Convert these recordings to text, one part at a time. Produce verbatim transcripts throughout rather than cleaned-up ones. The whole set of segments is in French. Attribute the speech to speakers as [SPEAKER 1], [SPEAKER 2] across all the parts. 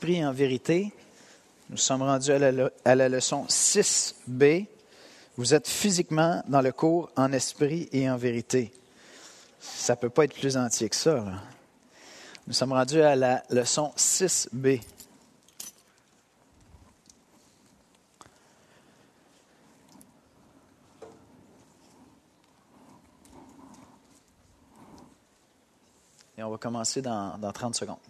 [SPEAKER 1] esprit et en vérité. Nous sommes rendus à la, à la leçon six B. Vous êtes physiquement dans le cours en esprit et en vérité. Ça ne peut pas être plus entier que ça, là. Nous sommes rendus à la leçon six B. Et on va commencer dans, dans trente secondes.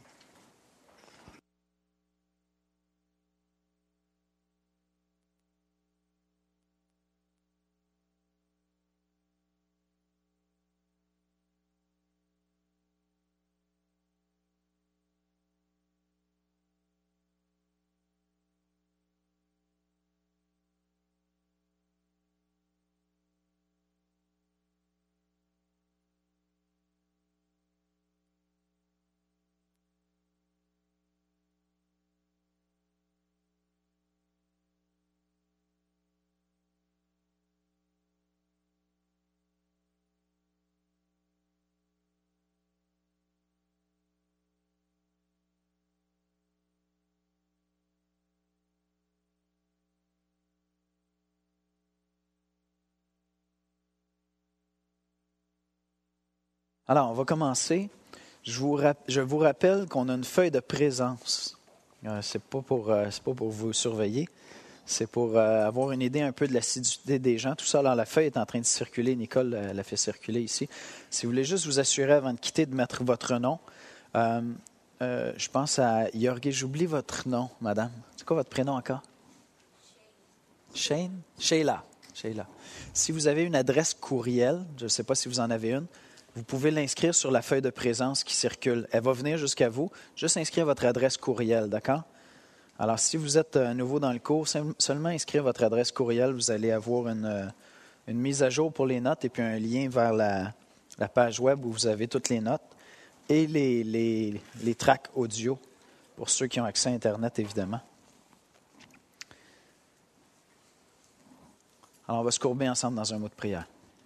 [SPEAKER 1] Alors, on va commencer. Je vous, rap- je vous rappelle qu'on a une feuille de présence. Euh, ce n'est pas, euh, pas pour vous surveiller. C'est pour euh, avoir une idée un peu de l'assiduité des gens. Tout ça, alors la feuille est en train de circuler. Nicole euh, l'a fait circuler ici. Si vous voulez juste vous assurer avant de quitter de mettre votre nom. Euh, euh, je pense à Yorgé. J'oublie votre nom, madame. C'est quoi votre prénom encore? Shane? Sheila. Sheila. Si vous avez une adresse courriel, je ne sais pas si vous en avez une, vous pouvez l'inscrire sur la feuille de présence qui circule. Elle va venir jusqu'à vous. Juste inscrire votre adresse courriel, d'accord? Alors, si vous êtes nouveau dans le cours, seulement inscrire votre adresse courriel. Vous allez avoir une, une mise à jour pour les notes et puis un lien vers la, la page web où vous avez toutes les notes et les, les, les tracks audio pour ceux qui ont accès à Internet, évidemment. Alors, on va se courber ensemble dans un mot de prière.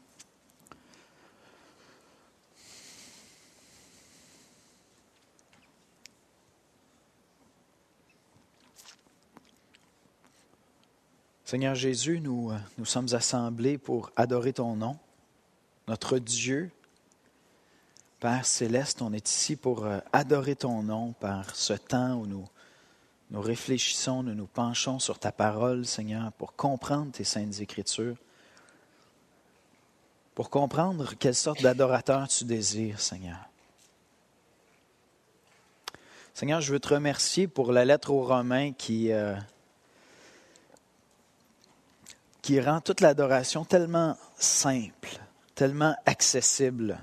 [SPEAKER 1] Seigneur Jésus, nous, nous sommes assemblés pour adorer ton nom, notre Dieu. Père céleste, on est ici pour adorer ton nom par ce temps où nous, nous réfléchissons, nous nous penchons sur ta parole, Seigneur, pour comprendre tes saintes Écritures, pour comprendre quelle sorte d'adorateur tu désires, Seigneur. Seigneur, je veux te remercier pour la lettre aux Romains qui... Euh, qui rend toute l'adoration tellement simple, tellement accessible.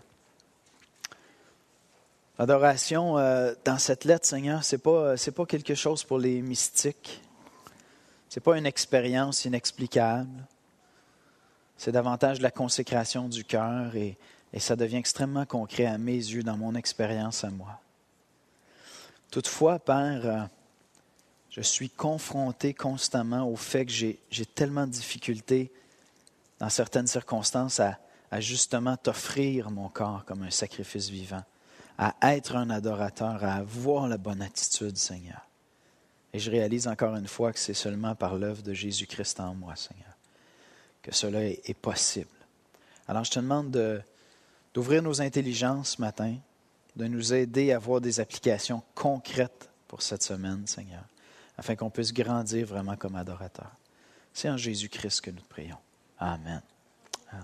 [SPEAKER 1] L'adoration, euh, dans cette lettre, Seigneur, ce n'est pas, c'est pas quelque chose pour les mystiques. Ce n'est pas une expérience inexplicable. C'est davantage de la consécration du cœur et, et ça devient extrêmement concret à mes yeux, dans mon expérience à moi. Toutefois, Père, euh, je suis confronté constamment au fait que j'ai, j'ai tellement de difficultés dans certaines circonstances à, à justement t'offrir mon corps comme un sacrifice vivant, à être un adorateur, à avoir la bonne attitude, Seigneur. Et je réalise encore une fois que c'est seulement par l'œuvre de Jésus-Christ en moi, Seigneur, que cela est, est possible. Alors je te demande de, d'ouvrir nos intelligences ce matin, de nous aider à avoir des applications concrètes pour cette semaine, Seigneur, afin qu'on puisse grandir vraiment comme adorateur. C'est en Jésus-Christ que nous te prions. Amen. Amen.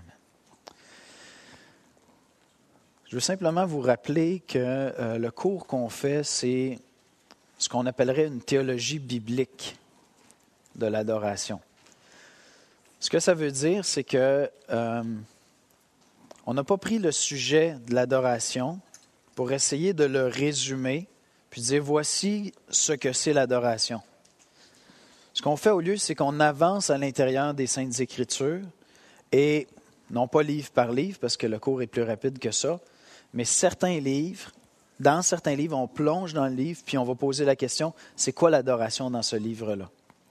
[SPEAKER 1] Je veux simplement vous rappeler que euh, le cours qu'on fait, c'est ce qu'on appellerait une théologie biblique de l'adoration. Ce que ça veut dire, c'est que euh, on n'a pas pris le sujet de l'adoration pour essayer de le résumer puis dire, voici ce que c'est l'adoration. Ce qu'on fait au lieu, c'est qu'on avance à l'intérieur des Saintes Écritures et, non pas livre par livre, parce que le cours est plus rapide que ça, mais certains livres, dans certains livres, on plonge dans le livre puis on va poser la question, c'est quoi l'adoration dans ce livre-là?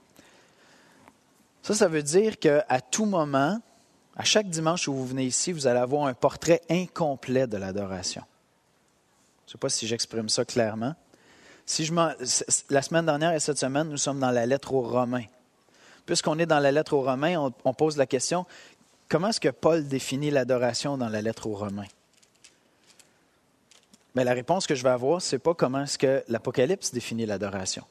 [SPEAKER 1] Ça, ça veut dire qu'à tout moment, à chaque dimanche où vous venez ici, vous allez avoir un portrait incomplet de l'adoration. Je ne sais pas si j'exprime ça clairement. Si je m'en, la semaine dernière et cette semaine, nous sommes dans la lettre aux Romains. Puisqu'on est dans la lettre aux Romains, on, on pose la question, comment est-ce que Paul définit l'adoration dans la lettre aux Romains? Bien, la réponse que je vais avoir, ce n'est pas comment est-ce que l'Apocalypse définit l'adoration.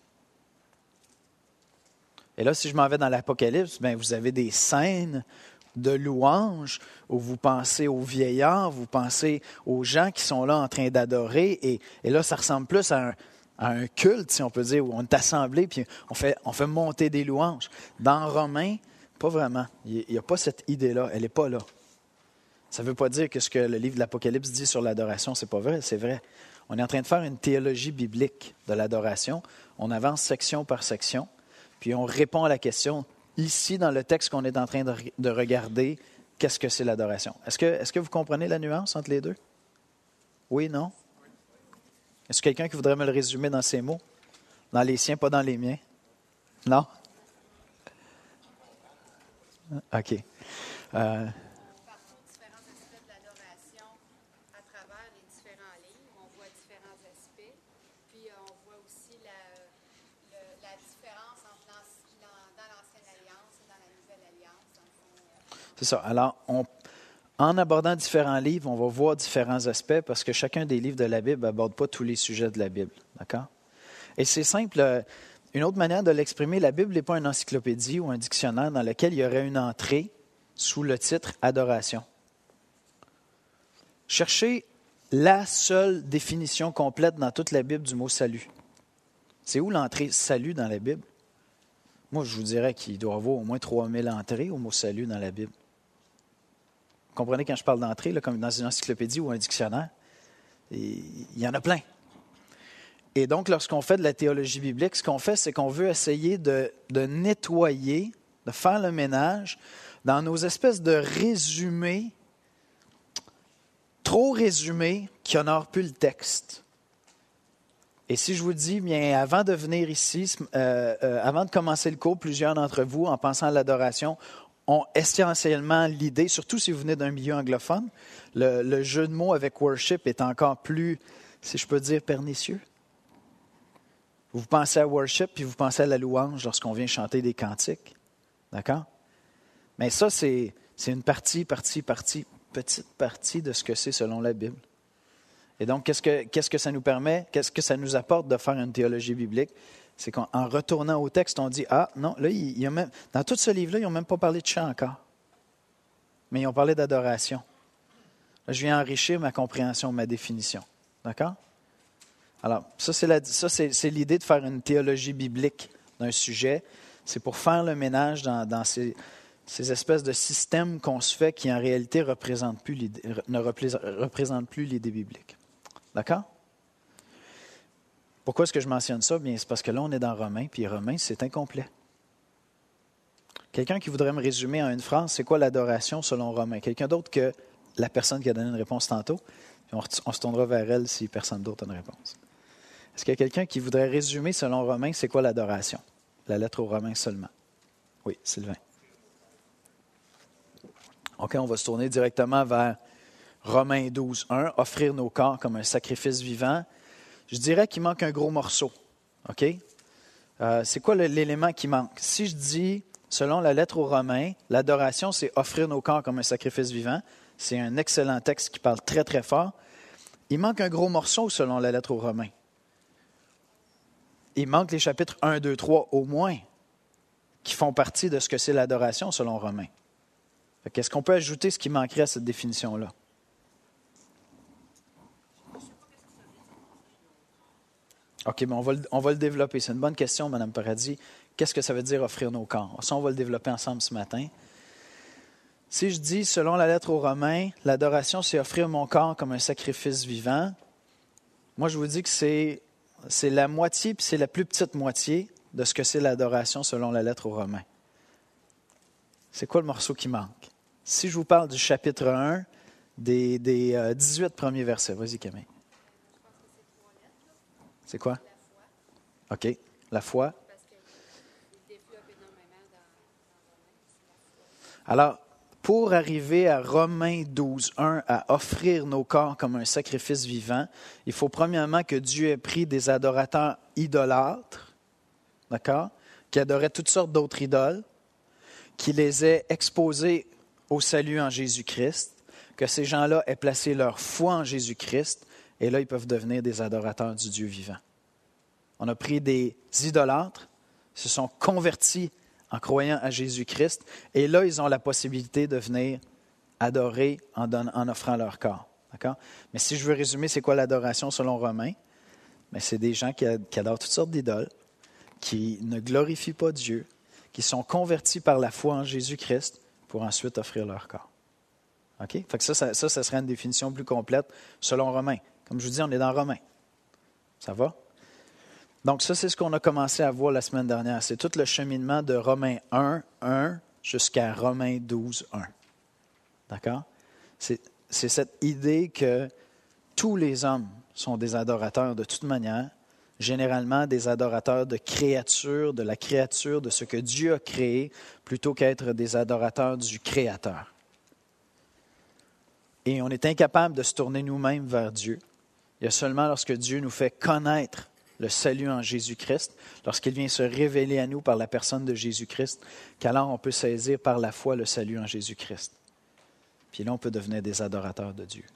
[SPEAKER 1] Et là, si je m'en vais dans l'Apocalypse, bien, vous avez des scènes de louanges où vous pensez aux vieillards, vous pensez aux gens qui sont là en train d'adorer. Et, et là, ça ressemble plus à un, à un culte, si on peut dire, où on est assemblé puis on fait, on fait monter des louanges. Dans Romains, pas vraiment. Il n'y a pas cette idée-là. Elle n'est pas là. Ça ne veut pas dire que ce que le livre de l'Apocalypse dit sur l'adoration, ce n'est pas vrai. C'est vrai. On est en train de faire une théologie biblique de l'adoration. On avance section par section. Puis on répond à la question, ici, dans le texte qu'on est en train de, de regarder, qu'est-ce que c'est l'adoration? Est-ce que, est-ce que vous comprenez la nuance entre les deux? Oui, non? Est-ce que quelqu'un qui voudrait me le résumer dans ses mots? Dans les siens, pas dans les miens? Non? OK. Euh, C'est ça. Alors, on, en abordant différents livres, on va voir différents aspects parce que chacun des livres de la Bible n'aborde pas tous les sujets de la Bible. D'accord? Et c'est simple. Une autre manière de l'exprimer, la Bible n'est pas une encyclopédie ou un dictionnaire dans lequel il y aurait une entrée sous le titre « Adoration ». Cherchez la seule définition complète dans toute la Bible du mot « salut ». C'est où l'entrée « salut » dans la Bible? Moi, je vous dirais qu'il doit y avoir au moins trois mille entrées au mot « salut » dans la Bible. Vous comprenez quand je parle d'entrée, là, comme dans une encyclopédie ou un dictionnaire? Et il y en a plein. Et donc, lorsqu'on fait de la théologie biblique, ce qu'on fait, c'est qu'on veut essayer de, de nettoyer, de faire le ménage dans nos espèces de résumés, trop résumés, qui honorent plus le texte. Et si je vous dis, bien, avant de venir ici, euh, euh, avant de commencer le cours, plusieurs d'entre vous, en pensant à l'adoration, ont essentiellement l'idée, surtout si vous venez d'un milieu anglophone, le, le jeu de mots avec worship est encore plus, si je peux dire, pernicieux. Vous pensez à worship, puis vous pensez à la louange lorsqu'on vient chanter des cantiques. D'accord? Mais ça, c'est, c'est une partie, partie, partie, petite partie de ce que c'est selon la Bible. Et donc, qu'est-ce que, qu'est-ce que ça nous permet, qu'est-ce que ça nous apporte de faire une théologie biblique? C'est qu'en retournant au texte, on dit, ah non, là, il y a même, dans tout ce livre-là, ils n'ont même pas parlé de chant encore. Mais ils ont parlé d'adoration. Là, je viens enrichir ma compréhension, ma définition. D'accord? Alors, ça, c'est, la, ça c'est, c'est l'idée de faire une théologie biblique d'un sujet. C'est pour faire le ménage dans, dans ces, ces espèces de systèmes qu'on se fait qui, en réalité, représentent plus l'idée, ne représentent plus l'idée biblique. D'accord? Pourquoi est-ce que je mentionne ça? Bien, c'est parce que là, on est dans Romains, puis Romains, c'est incomplet. Quelqu'un qui voudrait me résumer en une phrase, c'est quoi l'adoration selon Romains? Quelqu'un d'autre que la personne qui a donné une réponse tantôt? Puis on, on se tournera vers elle si personne d'autre a une réponse. Est-ce qu'il y a quelqu'un qui voudrait résumer selon Romains, c'est quoi l'adoration? La lettre aux Romains seulement. Oui, Sylvain. OK, on va se tourner directement vers Romains douze, un, offrir nos corps comme un sacrifice vivant. Je dirais qu'il manque un gros morceau. OK? Euh, c'est quoi le, l'élément qui manque? Si je dis, selon la lettre aux Romains, l'adoration, c'est offrir nos corps comme un sacrifice vivant. C'est un excellent texte qui parle très, très fort. Il manque un gros morceau selon la lettre aux Romains. Il manque les chapitres un, deux, trois au moins, qui font partie de ce que c'est l'adoration selon Romains. Est-ce qu'on peut ajouter ce qui manquerait à cette définition-là? OK, mais on va, le, on va le développer. C'est une bonne question, Mme Paradis. Qu'est-ce que ça veut dire offrir nos corps? Ça, on va le développer ensemble ce matin. Si je dis, selon la lettre aux Romains, l'adoration, c'est offrir mon corps comme un sacrifice vivant, moi, je vous dis que c'est, c'est la moitié, puis c'est la plus petite moitié de ce que c'est l'adoration selon la lettre aux Romains. C'est quoi le morceau qui manque? Si je vous parle du chapitre un, des, des euh, dix-huit premiers versets, vas-y Camille. C'est quoi? La foi. OK. La foi. Parce qu'il développe énormément dans, dans Romains, c'est la foi. Alors, pour arriver à Romains douze, un, à offrir nos corps comme un sacrifice vivant, il faut premièrement que Dieu ait pris des adorateurs idolâtres, d'accord, qui adoraient toutes sortes d'autres idoles, qui les ait exposés au salut en Jésus-Christ, que ces gens-là aient placé leur foi en Jésus-Christ, et là, ils peuvent devenir des adorateurs du Dieu vivant. On a pris des idolâtres, se sont convertis en croyant à Jésus-Christ, et là, ils ont la possibilité de venir adorer en, don- en offrant leur corps. D'accord? Mais si je veux résumer, c'est quoi l'adoration selon Romains? Mais c'est des gens qui, qui adorent toutes sortes d'idoles, qui ne glorifient pas Dieu, qui sont convertis par la foi en Jésus-Christ pour ensuite offrir leur corps. OK? Fait que ça, ça, ça, ça serait une définition plus complète selon Romains. Comme je vous dis, on est dans Romains. Ça va? Donc ça, c'est ce qu'on a commencé à voir la semaine dernière. C'est tout le cheminement de Romains un, un jusqu'à Romains douze, un. D'accord? C'est, c'est cette idée que tous les hommes sont des adorateurs de toute manière, généralement des adorateurs de créatures, de la créature, de ce que Dieu a créé, plutôt qu'être des adorateurs du Créateur. Et on est incapable de se tourner nous-mêmes vers Dieu. Il y a seulement lorsque Dieu nous fait connaître le salut en Jésus-Christ, lorsqu'il vient se révéler à nous par la personne de Jésus-Christ, qu'alors on peut saisir par la foi le salut en Jésus-Christ. Puis là, on peut devenir des adorateurs de Dieu.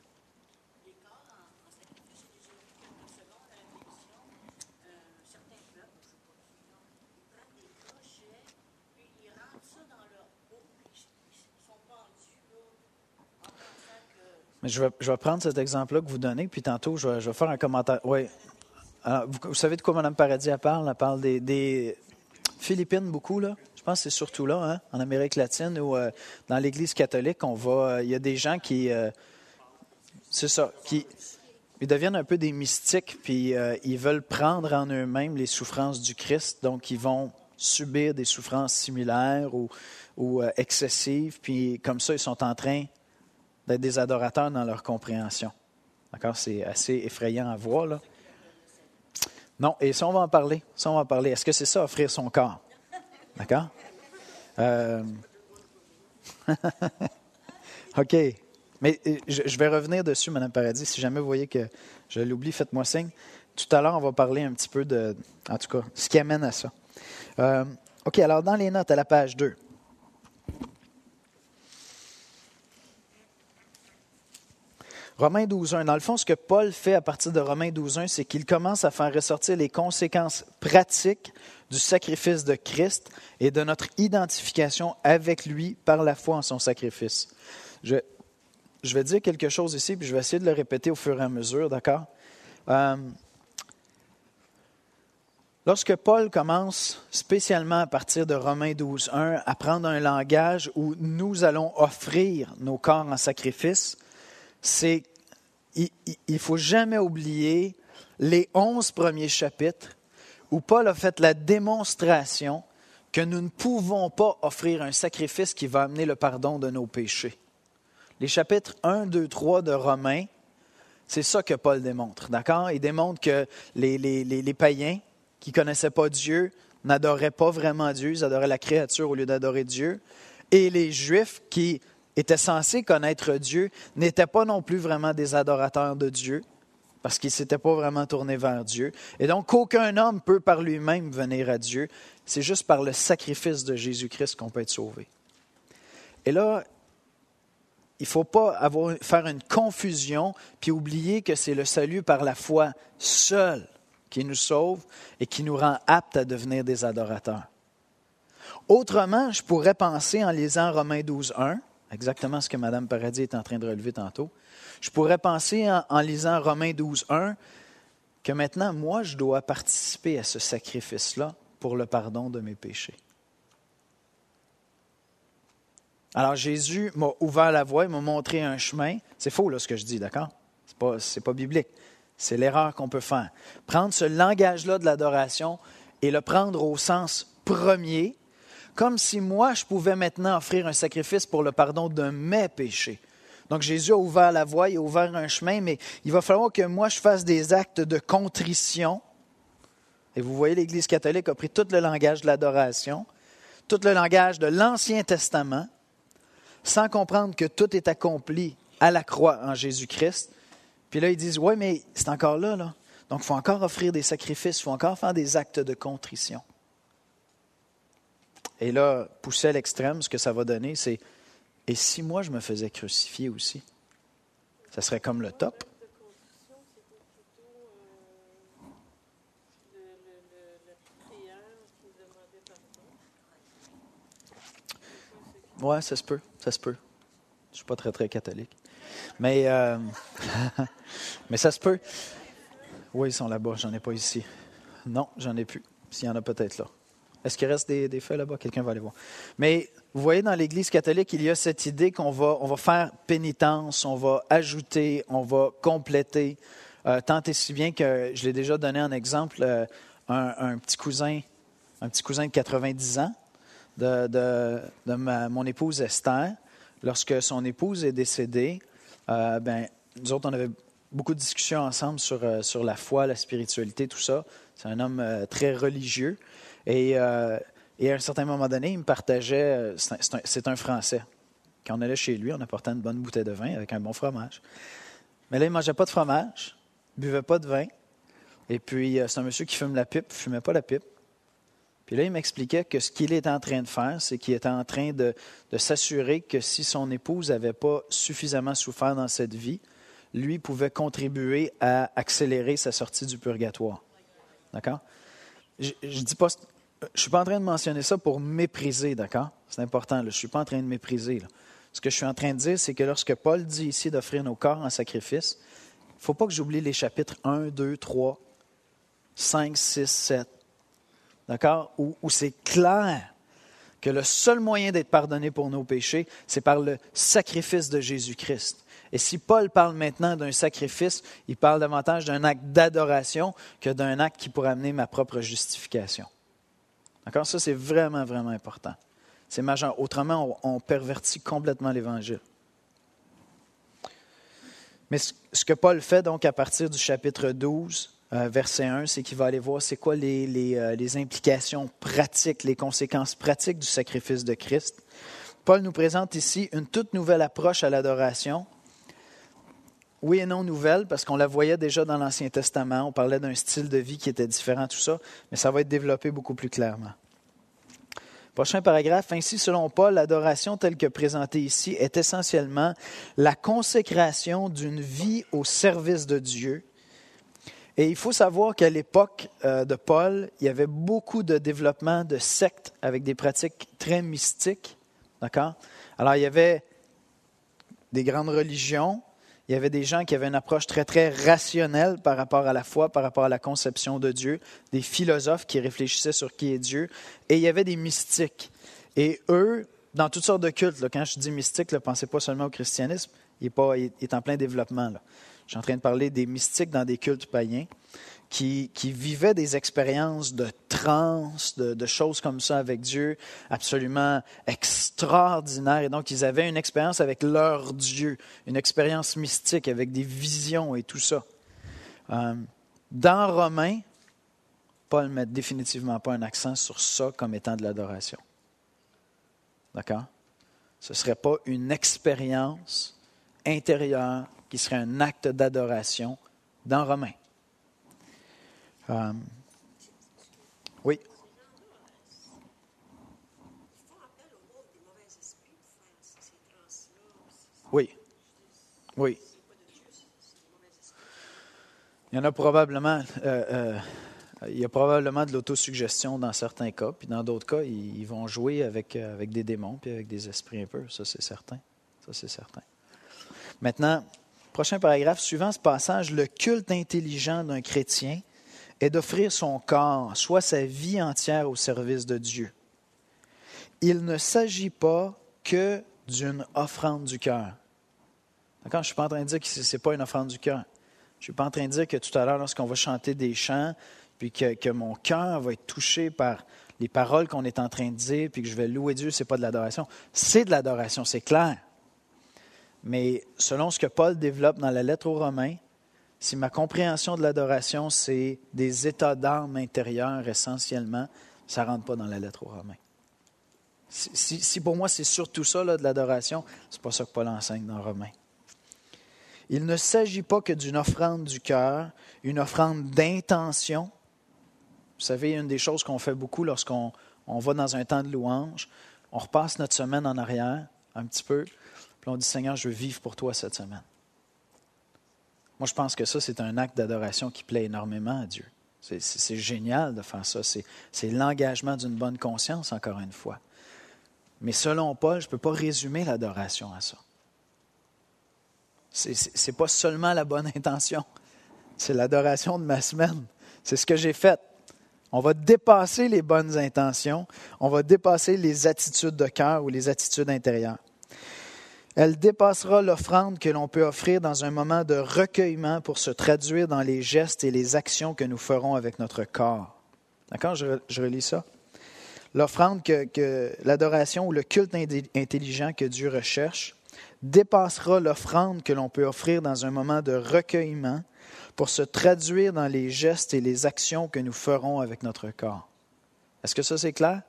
[SPEAKER 1] Mais je vais, je vais prendre cet exemple-là que vous donnez, puis tantôt, je vais, je vais faire un commentaire. Oui. Alors, vous, vous savez de quoi Mme Paradis elle parle? Elle parle des, des Philippines beaucoup, là. Je pense que c'est surtout là, hein, en Amérique latine, où euh, dans l'Église catholique, on va. Euh, il y a des gens qui. Euh, c'est ça, qui. Ils deviennent un peu des mystiques, puis euh, ils veulent prendre en eux-mêmes les souffrances du Christ, donc ils vont subir des souffrances similaires ou, ou euh, excessives, puis comme ça, ils sont en train d'être des adorateurs dans leur compréhension. D'accord? C'est assez effrayant à voir, là. Non, et ça, on va en parler. Ça, on va en parler. Est-ce que c'est ça, offrir son corps? D'accord? Euh... OK. Mais je, je vais revenir dessus, Mme Paradis. Si jamais vous voyez que je l'oublie, faites-moi signe. Tout à l'heure, on va parler un petit peu de, en tout cas, ce qui amène à ça. Euh, OK, alors dans les notes, à la page deux. Romains douze, un. Dans le fond, ce que Paul fait à partir de Romains douze, un, c'est qu'il commence à faire ressortir les conséquences pratiques du sacrifice de Christ et de notre identification avec lui par la foi en son sacrifice. Je, je vais dire quelque chose ici, puis je vais essayer de le répéter au fur et à mesure, d'accord? Euh, lorsque Paul commence, spécialement à partir de Romains douze, un, à prendre un langage où nous allons offrir nos corps en sacrifice, c'est il ne faut jamais oublier les onze premiers chapitres où Paul a fait la démonstration que nous ne pouvons pas offrir un sacrifice qui va amener le pardon de nos péchés. Les chapitres un, deux, trois de Romains, c'est ça que Paul démontre, d'accord? Il démontre que les, les, les, les païens qui ne connaissaient pas Dieu n'adoraient pas vraiment Dieu, ils adoraient la créature au lieu d'adorer Dieu, et les Juifs qui étaient censés connaître Dieu, n'étaient pas non plus vraiment des adorateurs de Dieu, parce qu'ils ne s'étaient pas vraiment tournés vers Dieu. Et donc, aucun homme peut par lui-même venir à Dieu. C'est juste par le sacrifice de Jésus-Christ qu'on peut être sauvé. Et là, il ne faut pas avoir, faire une confusion puis oublier que c'est le salut par la foi seul qui nous sauve et qui nous rend aptes à devenir des adorateurs. Autrement, je pourrais penser en lisant Romains douze, un, exactement ce que Mme Paradis est en train de relever tantôt. Je pourrais penser en, en lisant Romains douze, un que maintenant, moi, je dois participer à ce sacrifice-là pour le pardon de mes péchés. Alors, Jésus m'a ouvert la voie, il m'a montré un chemin. C'est faux, là, ce que je dis, d'accord? C'est pas, c'est pas biblique. C'est l'erreur qu'on peut faire. Prendre ce langage-là de l'adoration et le prendre au sens premier, comme si moi, je pouvais maintenant offrir un sacrifice pour le pardon de mes péchés. Donc, Jésus a ouvert la voie, il a ouvert un chemin, mais il va falloir que moi, je fasse des actes de contrition. Et vous voyez, l'Église catholique a pris tout le langage de l'adoration, tout le langage de l'Ancien Testament, sans comprendre que tout est accompli à la croix en Jésus-Christ. Puis là, ils disent, oui, mais c'est encore là, là. Donc, il faut encore offrir des sacrifices, il faut encore faire des actes de contrition. Et là, poussé à l'extrême, ce que ça va donner, c'est, et si moi, je me faisais crucifier aussi? Ça serait comme le top. Oui, ça se peut, ça se peut. Je ne suis pas très, très catholique. Mais, euh, mais ça se peut. Oui, ils sont là-bas, j'en ai pas ici. Non, j'en ai plus. S'il y en a peut-être là. Est-ce qu'il reste des, des feuilles là-bas? Quelqu'un va aller voir. Mais vous voyez, dans l'Église catholique, il y a cette idée qu'on va, on va faire pénitence, on va ajouter, on va compléter. Euh, tant et si bien que je l'ai déjà donné en exemple, euh, un, un petit cousin, un petit cousin de quatre-vingt-dix ans, de, de, de ma, mon épouse Esther, lorsque son épouse est décédée, euh, ben, nous autres, on avait beaucoup de discussions ensemble sur, euh, sur la foi, la spiritualité, tout ça. C'est un homme euh, très religieux. Et, euh, et à un certain moment donné, il me partageait, euh, c'est, un, c'est, un, c'est un Français. Quand on allait chez lui, on apportait une bonne bouteille de vin avec un bon fromage. Mais là, il ne mangeait pas de fromage, il ne buvait pas de vin. Et puis, euh, c'est un monsieur qui fume la pipe, il ne fumait pas la pipe. Puis là, il m'expliquait que ce qu'il était en train de faire, c'est qu'il était en train de, de s'assurer que si son épouse n'avait pas suffisamment souffert dans cette vie, lui pouvait contribuer à accélérer sa sortie du purgatoire. D'accord? Je ne dis pas, je suis pas en train de mentionner ça pour mépriser, d'accord? C'est important, là, je ne suis pas en train de mépriser. Là. Ce que je suis en train de dire, c'est que lorsque Paul dit ici d'offrir nos corps en sacrifice, il ne faut pas que j'oublie les chapitres un, deux, trois, cinq, six, sept. D'accord? Où, où c'est clair que le seul moyen d'être pardonné pour nos péchés, c'est par le sacrifice de Jésus-Christ. Et si Paul parle maintenant d'un sacrifice, il parle davantage d'un acte d'adoration que d'un acte qui pourrait amener ma propre justification. D'accord? Ça, c'est vraiment, vraiment important. C'est majeur. Autrement, on, on pervertit complètement l'Évangile. Mais ce, ce que Paul fait donc à partir du chapitre douze, Euh, verset un, c'est qu'il va aller voir c'est quoi les, les, euh, les implications pratiques, les conséquences pratiques du sacrifice de Christ. Paul nous présente ici une toute nouvelle approche à l'adoration. Oui et non nouvelle, parce qu'on la voyait déjà dans l'Ancien Testament. On parlait d'un style de vie qui était différent, tout ça, mais ça va être développé beaucoup plus clairement. Prochain paragraphe. Ainsi, selon Paul, l'adoration telle que présentée ici est essentiellement la consécration d'une vie au service de Dieu. Et il faut savoir qu'à l'époque euh, de Paul, il y avait beaucoup de développement de sectes avec des pratiques très mystiques. D'accord? Alors, il y avait des grandes religions, il y avait des gens qui avaient une approche très, très rationnelle par rapport à la foi, par rapport à la conception de Dieu, des philosophes qui réfléchissaient sur qui est Dieu, et il y avait des mystiques. Et eux, dans toutes sortes de cultes, là, quand je dis mystique, ne pensez pas seulement au christianisme, il est, pas, il est en plein développement, là. Je suis en train de parler des mystiques dans des cultes païens qui, qui vivaient des expériences de transe, de, de choses comme ça avec Dieu, absolument extraordinaires. Et donc, ils avaient une expérience avec leur Dieu, une expérience mystique avec des visions et tout ça. Euh, dans Romains, Paul ne met définitivement pas un accent sur ça comme étant de l'adoration. D'accord? Ce ne serait pas une expérience intérieure qui serait un acte d'adoration dans Romains. Euh, oui. Oui. Oui. Il y en a probablement, euh, euh, il y a probablement de l'autosuggestion dans certains cas, puis dans d'autres cas, ils, ils vont jouer avec, avec des démons puis avec des esprits un peu. Ça, c'est certain. Ça, c'est certain. Maintenant, prochain paragraphe, suivant ce passage, le culte intelligent d'un chrétien est d'offrir son corps, soit sa vie entière au service de Dieu. Il ne s'agit pas que d'une offrande du cœur. D'accord? Je ne suis pas en train de dire que ce n'est pas une offrande du cœur. Je ne suis pas en train de dire que tout à l'heure, lorsqu'on va chanter des chants, puis que, que mon cœur va être touché par les paroles qu'on est en train de dire, puis que je vais louer Dieu, ce n'est pas de l'adoration. C'est de l'adoration, c'est clair. Mais selon ce que Paul développe dans la lettre aux Romains, si ma compréhension de l'adoration, c'est des états d'âme intérieurs essentiellement, ça ne rentre pas dans la lettre aux Romains. Si, si, si pour moi c'est surtout ça là, de l'adoration, c'est pas ça que Paul enseigne dans Romains. Il ne s'agit pas que d'une offrande du cœur, une offrande d'intention. Vous savez, une des choses qu'on fait beaucoup lorsqu'on on va dans un temps de louange, on repasse notre semaine en arrière un petit peu, puis on dit « Seigneur, je veux vivre pour toi cette semaine ». Moi, je pense que ça, c'est un acte d'adoration qui plaît énormément à Dieu. C'est, c'est, c'est génial de faire ça. C'est, c'est l'engagement d'une bonne conscience, encore une fois. Mais selon Paul, je ne peux pas résumer l'adoration à ça. Ce n'est pas seulement la bonne intention. C'est l'adoration de ma semaine. C'est ce que j'ai fait. On va dépasser les bonnes intentions. On va dépasser les attitudes de cœur ou les attitudes intérieures. Elle dépassera l'offrande que l'on peut offrir dans un moment de recueillement pour se traduire dans les gestes et les actions que nous ferons avec notre corps. D'accord? Je, je relis ça. L'offrande que, que l'adoration ou le culte intelligent que Dieu recherche dépassera l'offrande que l'on peut offrir dans un moment de recueillement pour se traduire dans les gestes et les actions que nous ferons avec notre corps. Est-ce que ça, c'est clair?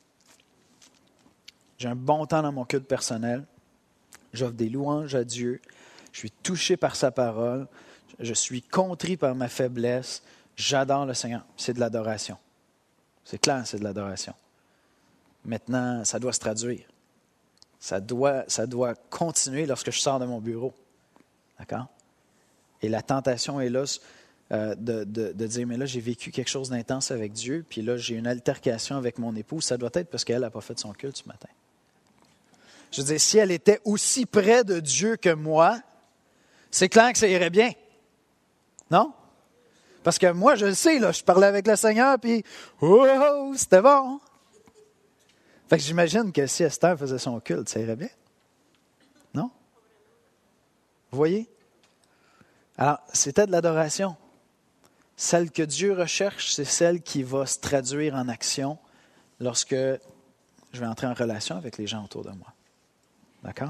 [SPEAKER 1] J'ai un bon temps dans mon culte personnel. J'offre des louanges à Dieu. Je suis touché par sa parole. Je suis contrit par ma faiblesse. J'adore le Seigneur. C'est de l'adoration. C'est clair, c'est de l'adoration. Maintenant, ça doit se traduire. Ça doit, ça doit continuer lorsque je sors de mon bureau. D'accord? Et la tentation est là euh, de, de, de dire, mais là, j'ai vécu quelque chose d'intense avec Dieu, puis là, j'ai une altercation avec mon épouse. Ça doit être parce qu'elle n'a pas fait son culte ce matin. Je veux dire, si elle était aussi près de Dieu que moi, c'est clair que ça irait bien. Non? Parce que moi, je le sais, là, je parlais avec le Seigneur, puis oh, c'était bon. Fait que j'imagine que si Esther faisait son culte, ça irait bien. Non? Vous voyez? Alors, c'était de l'adoration. Celle que Dieu recherche, c'est celle qui va se traduire en action lorsque je vais entrer en relation avec les gens autour de moi. D'accord?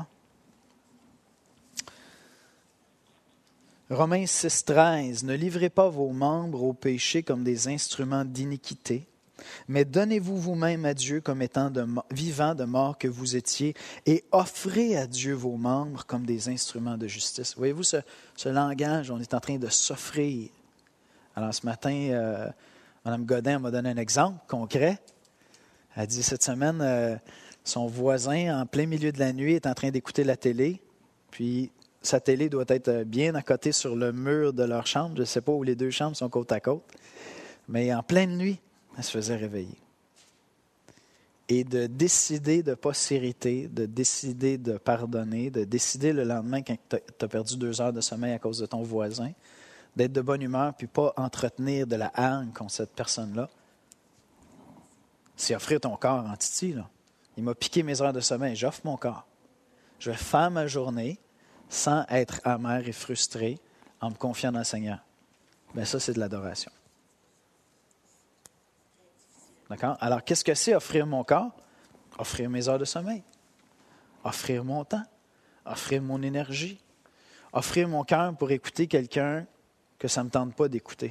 [SPEAKER 1] Romains six, treize. Ne livrez pas vos membres au péché comme des instruments d'iniquité, mais donnez-vous vous-même à Dieu comme étant de, vivants de mort que vous étiez et offrez à Dieu vos membres comme des instruments de justice. Voyez-vous ce, ce langage, on est en train de s'offrir. Alors ce matin, euh, Mme Godin m'a donné un exemple concret. Elle a dit cette semaine, euh, son voisin, en plein milieu de la nuit, est en train d'écouter la télé, puis sa télé doit être bien à côté sur le mur de leur chambre. Je ne sais pas où les deux chambres sont côte à côte, mais en pleine nuit, elle se faisait réveiller. Et de décider de ne pas s'irriter, de décider de pardonner, de décider le lendemain, quand tu as perdu deux heures de sommeil à cause de ton voisin, d'être de bonne humeur, puis pas entretenir de la haine contre cette personne-là, c'est offrir ton corps en titi, là. Il m'a piqué mes heures de sommeil, j'offre mon corps. Je vais faire ma journée sans être amer et frustré en me confiant dans le Seigneur. Bien, ça, c'est de l'adoration. D'accord? Alors, qu'est-ce que c'est offrir mon corps? Offrir mes heures de sommeil. Offrir mon temps. Offrir mon énergie. Offrir mon cœur pour écouter quelqu'un que ça ne me tente pas d'écouter.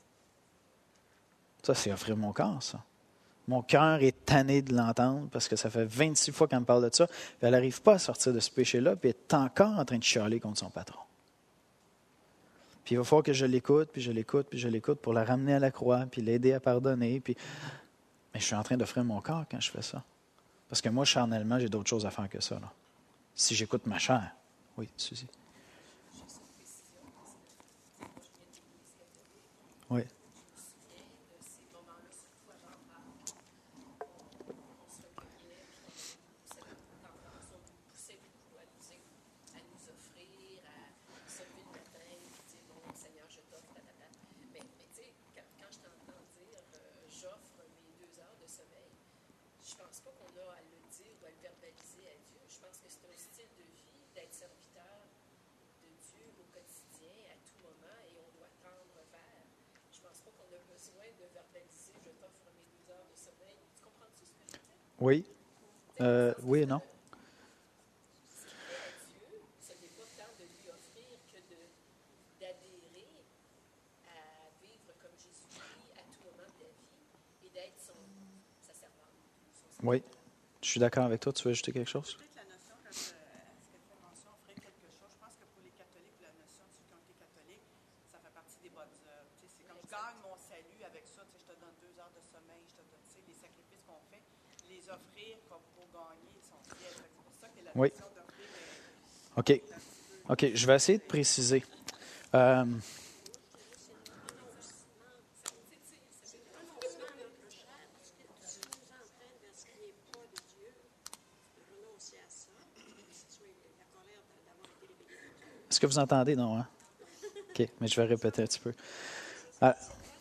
[SPEAKER 1] Ça, c'est offrir mon corps, ça. Mon cœur est tanné de l'entendre parce que ça fait vingt-six fois qu'elle me parle de ça. Elle n'arrive pas à sortir de ce péché-là, puis elle est encore en train de chialer contre son patron. Puis il va falloir que je l'écoute, puis je l'écoute, puis je l'écoute pour la ramener à la croix, puis l'aider à pardonner. Puis... Mais je suis en train d'offrir mon corps quand je fais ça. Parce que moi, charnellement, j'ai d'autres choses à faire que ça, là. Si j'écoute ma chair. Oui, Suzy. Oui. Oui. Euh, oui et non. Oui. Je suis d'accord avec toi. Tu veux ajouter quelque chose?
[SPEAKER 2] Peut-être la notion, quand euh, est-ce qu'elle fait mention, on ferait quelque chose. Je pense que pour les catholiques, la notion de ceux qui ont été catholiques, ça fait partie des bonnes œuvres. Tu sais, c'est comme je gagne mon salut avec ça. Tu sais, je te donne deux heures de sommeil, je te donne tu sais, les sacrifices qu'on fait, les offrir comme pour gagner son ciel. Fait que c'est pour ça que la
[SPEAKER 1] Oui.
[SPEAKER 2] notion d'offrir est
[SPEAKER 1] OK. OK, je vais essayer de préciser. Euh, Est-ce que vous entendez? Non, hein? OK, mais je vais répéter un petit peu. Ah.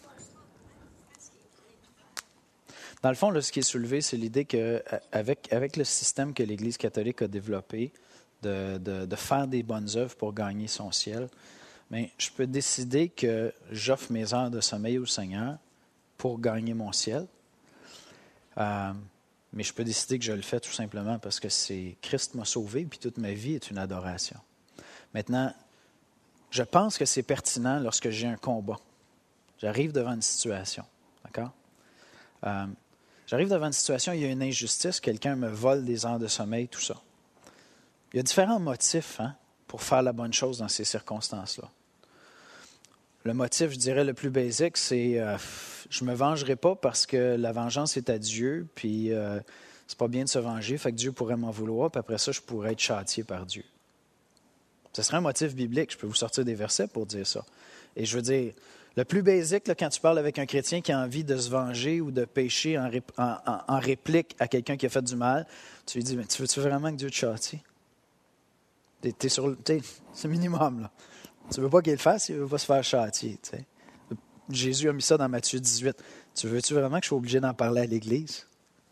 [SPEAKER 1] Dans le fond, là, ce qui est soulevé, c'est l'idée qu'avec avec le système que l'Église catholique a développé, de, de, de faire des bonnes œuvres pour gagner son ciel, mais je peux décider que j'offre mes heures de sommeil au Seigneur pour gagner mon ciel. Euh, mais je peux décider que je le fais tout simplement parce que c'est Christ m'a sauvé, puis toute ma vie est une adoration. Maintenant, je pense que c'est pertinent lorsque j'ai un combat. J'arrive devant une situation, d'accord? Euh, j'arrive devant une situation, il y a une injustice, quelqu'un me vole des heures de sommeil, tout ça. Il y a différents motifs hein, pour faire la bonne chose dans ces circonstances-là. Le motif, je dirais, le plus basique, c'est euh, je ne me vengerai pas parce que la vengeance est à Dieu, puis euh, c'est pas bien de se venger, fait que Dieu pourrait m'en vouloir, puis après ça, je pourrais être châtié par Dieu. Ce serait un motif biblique. Je peux vous sortir des versets pour dire ça. Et je veux dire, le plus basique, là, quand tu parles avec un chrétien qui a envie de se venger ou de pécher en, ré, en, en, en réplique à quelqu'un qui a fait du mal, tu lui dis, mais tu veux-tu vraiment que Dieu te châtie? T'es, t'es sur, t'es, c'est minimum, là. Tu ne veux pas qu'il le fasse, il ne veut pas se faire châtier. T'sais. Jésus a mis ça dans Matthieu dix-huit. Tu veux-tu vraiment que je sois obligé d'en parler à l'Église?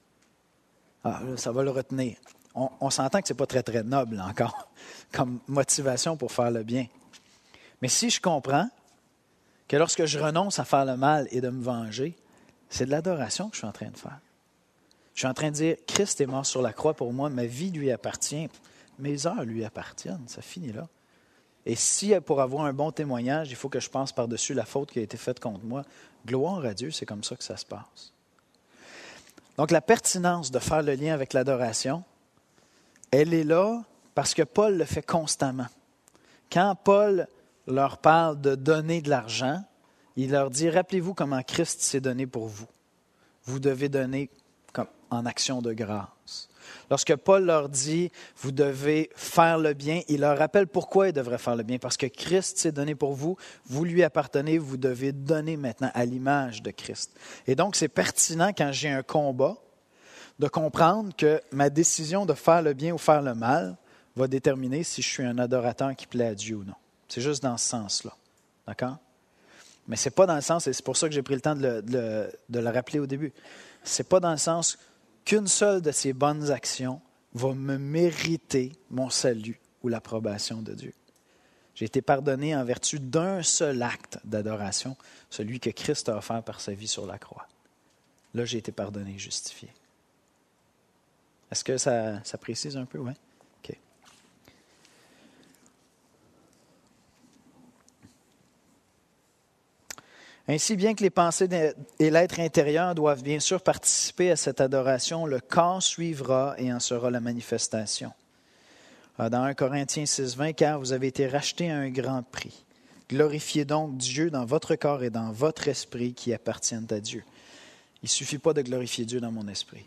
[SPEAKER 1] Ah, là, ça va le retenir. On, on s'entend que ce n'est pas très, très noble encore comme motivation pour faire le bien. Mais si je comprends que lorsque je renonce à faire le mal et de me venger, c'est de l'adoration que je suis en train de faire. Je suis en train de dire, Christ est mort sur la croix pour moi, ma vie lui appartient, mes heures lui appartiennent, ça finit là. Et si pour avoir un bon témoignage, il faut que je passe par-dessus la faute qui a été faite contre moi, gloire à Dieu, c'est comme ça que ça se passe. Donc la pertinence de faire le lien avec l'adoration, elle est là parce que Paul le fait constamment. Quand Paul leur parle de donner de l'argent, il leur dit, rappelez-vous comment Christ s'est donné pour vous. Vous devez donner comme en action de grâce. Lorsque Paul leur dit, vous devez faire le bien, il leur rappelle pourquoi ils devraient faire le bien. Parce que Christ s'est donné pour vous, vous lui appartenez, vous devez donner maintenant à l'image de Christ. Et donc, c'est pertinent quand j'ai un combat de comprendre que ma décision de faire le bien ou faire le mal va déterminer si je suis un adorateur qui plaît à Dieu ou non. C'est juste dans ce sens-là. D'accord? Mais ce n'est pas dans le sens, et c'est pour ça que j'ai pris le temps de le, de le, de le rappeler au début, ce n'est pas dans le sens qu'une seule de ces bonnes actions va me mériter mon salut ou l'approbation de Dieu. J'ai été pardonné en vertu d'un seul acte d'adoration, celui que Christ a offert par sa vie sur la croix. Là, j'ai été pardonné et justifié. Est-ce que ça, ça précise un peu? Oui? OK. Ainsi, bien que les pensées et l'être intérieur doivent bien sûr participer à cette adoration, le corps suivra et en sera la manifestation. Dans un Corinthiens six vingt, car vous avez été rachetés à un grand prix. Glorifiez donc Dieu dans votre corps et dans votre esprit qui appartiennent à Dieu. Il ne suffit pas de glorifier Dieu dans mon esprit.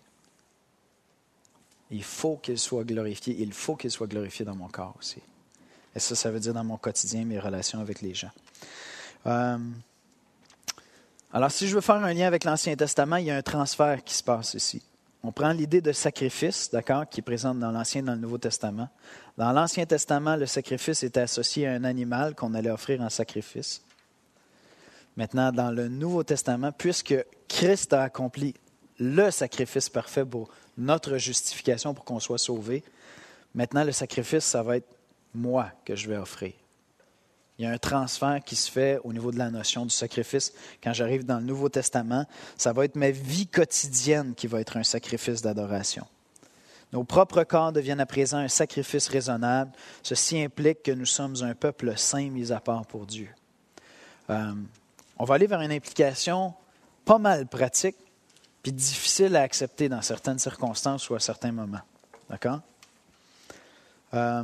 [SPEAKER 1] Il faut qu'il soit glorifié. Il faut qu'il soit glorifié dans mon corps aussi. Et ça, ça veut dire dans mon quotidien, mes relations avec les gens. Euh, alors, si je veux faire un lien avec l'Ancien Testament, il y a un transfert qui se passe ici. On prend l'idée de sacrifice, d'accord, qui est présente dans l'Ancien et dans le Nouveau Testament. Dans l'Ancien Testament, le sacrifice était associé à un animal qu'on allait offrir en sacrifice. Maintenant, dans le Nouveau Testament, puisque Christ a accompli le sacrifice parfait pour notre justification, pour qu'on soit sauvé, maintenant, le sacrifice, ça va être moi que je vais offrir. Il y a un transfert qui se fait au niveau de la notion du sacrifice. Quand j'arrive dans le Nouveau Testament, ça va être ma vie quotidienne qui va être un sacrifice d'adoration. Nos propres corps deviennent à présent un sacrifice raisonnable. Ceci implique que nous sommes un peuple saint mis à part pour Dieu. Euh, on va aller vers une implication pas mal pratique, puis difficile à accepter dans certaines circonstances ou à certains moments. D'accord? Euh,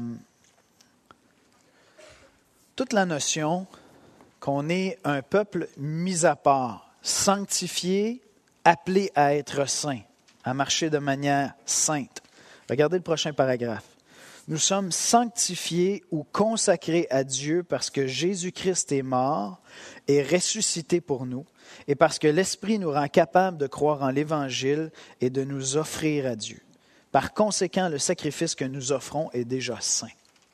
[SPEAKER 1] toute la notion qu'on est un peuple mis à part, sanctifié, appelé à être saint, à marcher de manière sainte. Regardez le prochain paragraphe. Nous sommes sanctifiés ou consacrés à Dieu parce que Jésus-Christ est mort et ressuscité pour nous, et parce que l'Esprit nous rend capables de croire en l'Évangile et de nous offrir à Dieu. Par conséquent, le sacrifice que nous offrons est déjà saint.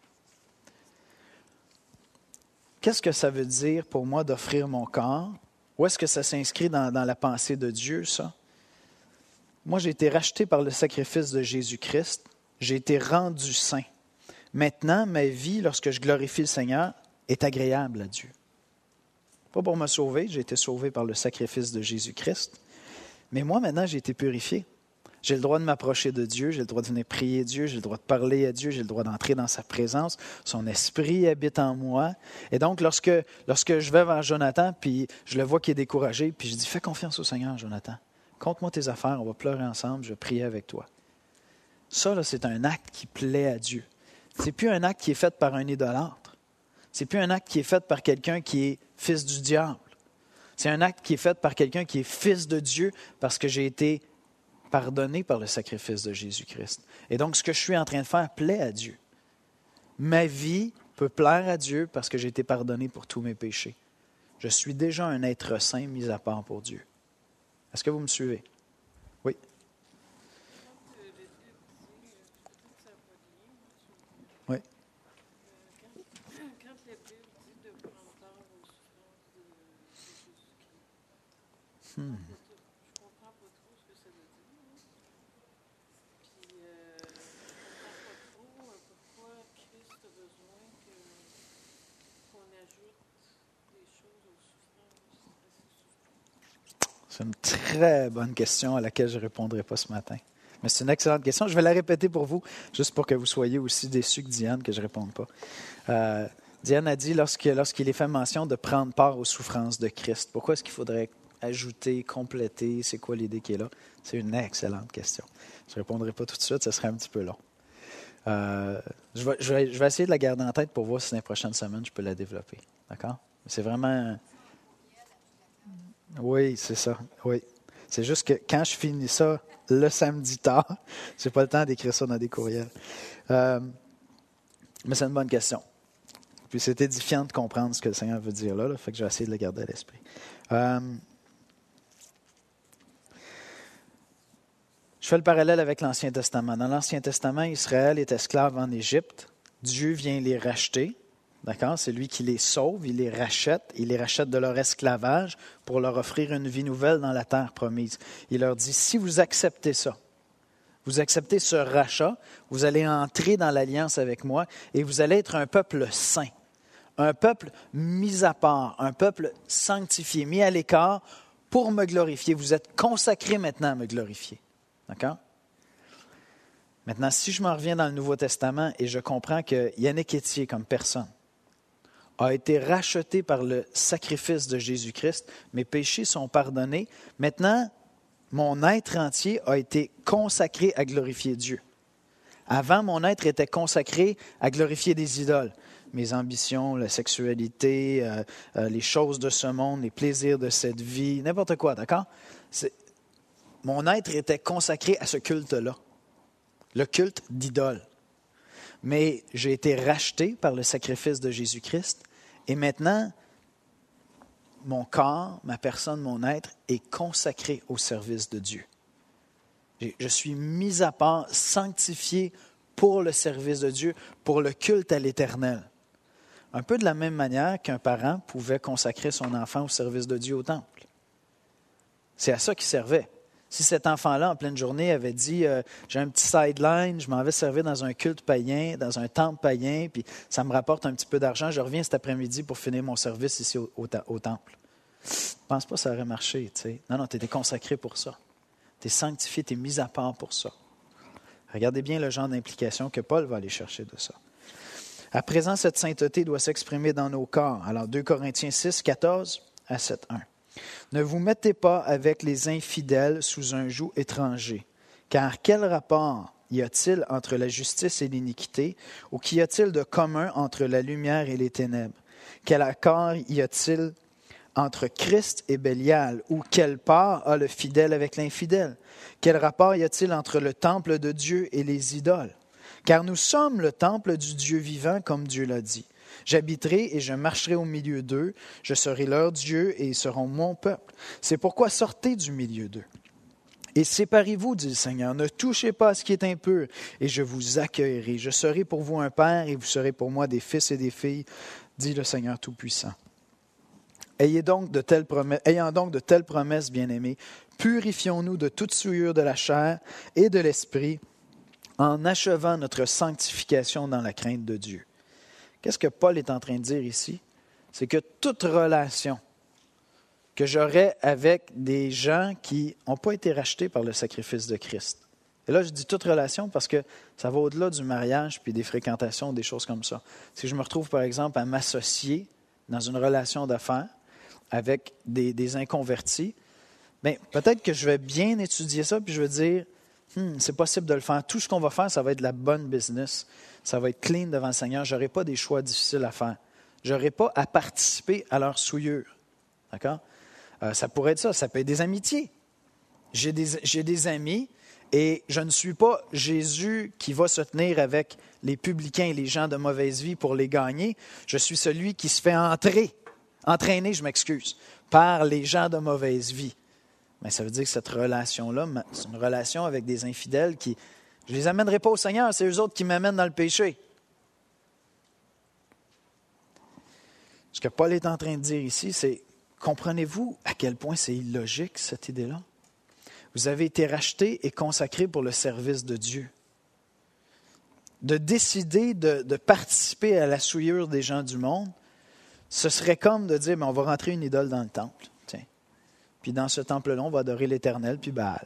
[SPEAKER 1] Qu'est-ce que ça veut dire pour moi d'offrir mon corps? Où est-ce que ça s'inscrit dans, dans la pensée de Dieu, ça? Moi, j'ai été racheté par le sacrifice de Jésus-Christ. J'ai été rendu saint. Maintenant, ma vie, lorsque je glorifie le Seigneur, est agréable à Dieu. Pas pour me sauver, j'ai été sauvé par le sacrifice de Jésus-Christ. Mais moi, maintenant, j'ai été purifié. J'ai le droit de m'approcher de Dieu, j'ai le droit de venir prier Dieu, j'ai le droit de parler à Dieu, j'ai le droit d'entrer dans sa présence. Son esprit habite en moi. Et donc, lorsque, lorsque je vais vers Jonathan, puis je le vois qu'il est découragé, puis je dis, fais confiance au Seigneur, Jonathan. Compte-moi tes affaires, on va pleurer ensemble, je vais prier avec toi. Ça, là, c'est un acte qui plaît à Dieu. Ce n'est plus un acte qui est fait par un idolâtre. Ce n'est plus un acte qui est fait par quelqu'un qui est fils du diable. C'est un acte qui est fait par quelqu'un qui est fils de Dieu parce que j'ai été pardonné par le sacrifice de Jésus-Christ. Et donc, ce que je suis en train de faire plaît à Dieu. Ma vie peut plaire à Dieu parce que j'ai été pardonné pour tous mes péchés. Je suis déjà un être saint mis à part pour Dieu. Est-ce que vous me suivez? Oui. Oui.
[SPEAKER 3] Quand la Bible dit de prendre part aux souffrances de Jésus-Christ, hmm. je ne comprends pas trop ce que ça veut dire. Puis, euh, je ne comprends pas trop pourquoi Christ a besoin que, qu'on ajoute des choses aux souffrances, à ses souffrances.
[SPEAKER 1] C'est une très bonne question à laquelle je ne répondrai pas ce matin. Mais c'est une excellente question. Je vais la répéter pour vous, juste pour que vous soyez aussi déçus que Diane, que je ne réponde pas. Euh, Diane a dit, lorsque, lorsqu'il est fait mention de prendre part aux souffrances de Christ, pourquoi est-ce qu'il faudrait ajouter, compléter, c'est quoi l'idée qui est là? C'est une excellente question. Je ne répondrai pas tout de suite, ce serait un petit peu long. Euh, je, vais, je, vais, je vais essayer de la garder en tête pour voir si dans les prochaines semaines, je peux la développer. D'accord? C'est vraiment... Oui, c'est ça. Oui. C'est juste que quand je finis ça le samedi tard, je n'ai pas le temps d'écrire ça dans des courriels. Euh, mais c'est une bonne question. Puis c'est édifiant de comprendre ce que le Seigneur veut dire là, là fait que je vais essayer de le garder à l'esprit. Euh, je fais le parallèle avec l'Ancien Testament. Dans l'Ancien Testament, Israël est esclave en Égypte. Dieu vient les racheter. D'accord? C'est lui qui les sauve, il les rachète, il les rachète de leur esclavage pour leur offrir une vie nouvelle dans la terre promise. Il leur dit, si vous acceptez ça, vous acceptez ce rachat, vous allez entrer dans l'alliance avec moi et vous allez être un peuple saint, un peuple mis à part, un peuple sanctifié, mis à l'écart pour me glorifier. Vous êtes consacrés maintenant à me glorifier. D'accord? Maintenant, si je m'en reviens dans le Nouveau Testament et je comprends que Yannick Etier, comme personne, a été racheté par le sacrifice de Jésus-Christ. Mes péchés sont pardonnés. Maintenant, mon être entier a été consacré à glorifier Dieu. Avant, mon être était consacré à glorifier des idoles. Mes ambitions, la sexualité, euh, euh, les choses de ce monde, les plaisirs de cette vie, n'importe quoi, d'accord? C'est... Mon être était consacré à ce culte-là, le culte d'idole. Mais j'ai été racheté par le sacrifice de Jésus-Christ et maintenant, mon corps, ma personne, mon être est consacré au service de Dieu. Je suis mis à part, sanctifié pour le service de Dieu, pour le culte à l'Éternel. Un peu de la même manière qu'un parent pouvait consacrer son enfant au service de Dieu au temple. C'est à ça qu'il servait. Si cet enfant-là, en pleine journée, avait dit euh, « j'ai un petit sideline, je m'en vais servir dans un culte païen, dans un temple païen, puis ça me rapporte un petit peu d'argent, je reviens cet après-midi pour finir mon service ici au, au, au temple. » Je ne pense pas que ça aurait marché. Tu sais. Non, non, tu étais consacré pour ça. Tu es sanctifié, tu es mis à part pour ça. Regardez bien le genre d'implication que Paul va aller chercher de ça. À présent, cette sainteté doit s'exprimer dans nos corps. Alors, deux Corinthiens six, quatorze à sept, un. Ne vous mettez pas avec les infidèles sous un joug étranger, car quel rapport y a-t-il entre la justice et l'iniquité, ou qu'y a-t-il de commun entre la lumière et les ténèbres? Quel accord y a-t-il entre Christ et Bélial, ou quelle part a le fidèle avec l'infidèle? Quel rapport y a-t-il entre le temple de Dieu et les idoles? Car nous sommes le temple du Dieu vivant, comme Dieu l'a dit. J'habiterai et je marcherai au milieu d'eux, je serai leur Dieu et ils seront mon peuple. C'est pourquoi sortez du milieu d'eux. Et séparez-vous, dit le Seigneur, ne touchez pas à ce qui est impur, et je vous accueillerai. Je serai pour vous un père, et vous serez pour moi des fils et des filles, dit le Seigneur Tout-Puissant. Ayez donc de telles promesses, ayant donc de telles promesses, bien-aimés, purifions-nous de toute souillure de la chair et de l'esprit, en achevant notre sanctification dans la crainte de Dieu. Qu'est-ce que Paul est en train de dire ici? C'est que toute relation que j'aurais avec des gens qui n'ont pas été rachetés par le sacrifice de Christ. Et là, je dis toute relation parce que ça va au-delà du mariage puis des fréquentations, des choses comme ça. Si je me retrouve, par exemple, à m'associer dans une relation d'affaires avec des, des inconvertis, bien, peut-être que je vais bien étudier ça puis je vais dire, hmm, c'est possible de le faire. Tout ce qu'on va faire, ça va être de la bonne business. Ça va être clean devant le Seigneur. Je n'aurai pas des choix difficiles à faire. Je n'aurai pas à participer à leur souillure. D'accord? Euh, ça pourrait être ça. Ça peut être des amitiés. J'ai des, j'ai des amis et je ne suis pas Jésus qui va se tenir avec les publicains et les gens de mauvaise vie pour les gagner. Je suis celui qui se fait entrer, entraîner, je m'excuse, par les gens de mauvaise vie. Mais ça veut dire que cette relation-là, c'est une relation avec des infidèles qui... Je ne les amènerai pas au Seigneur, c'est eux autres qui m'amènent dans le péché. Ce que Paul est en train de dire ici, c'est, comprenez-vous à quel point c'est illogique, cette idée-là? Vous avez été rachetés et consacrés pour le service de Dieu. De décider de, de participer à la souillure des gens du monde, ce serait comme de dire, mais on va rentrer une idole dans le temple. Tiens. Puis dans ce temple-là, on va adorer l'Éternel, puis Baal.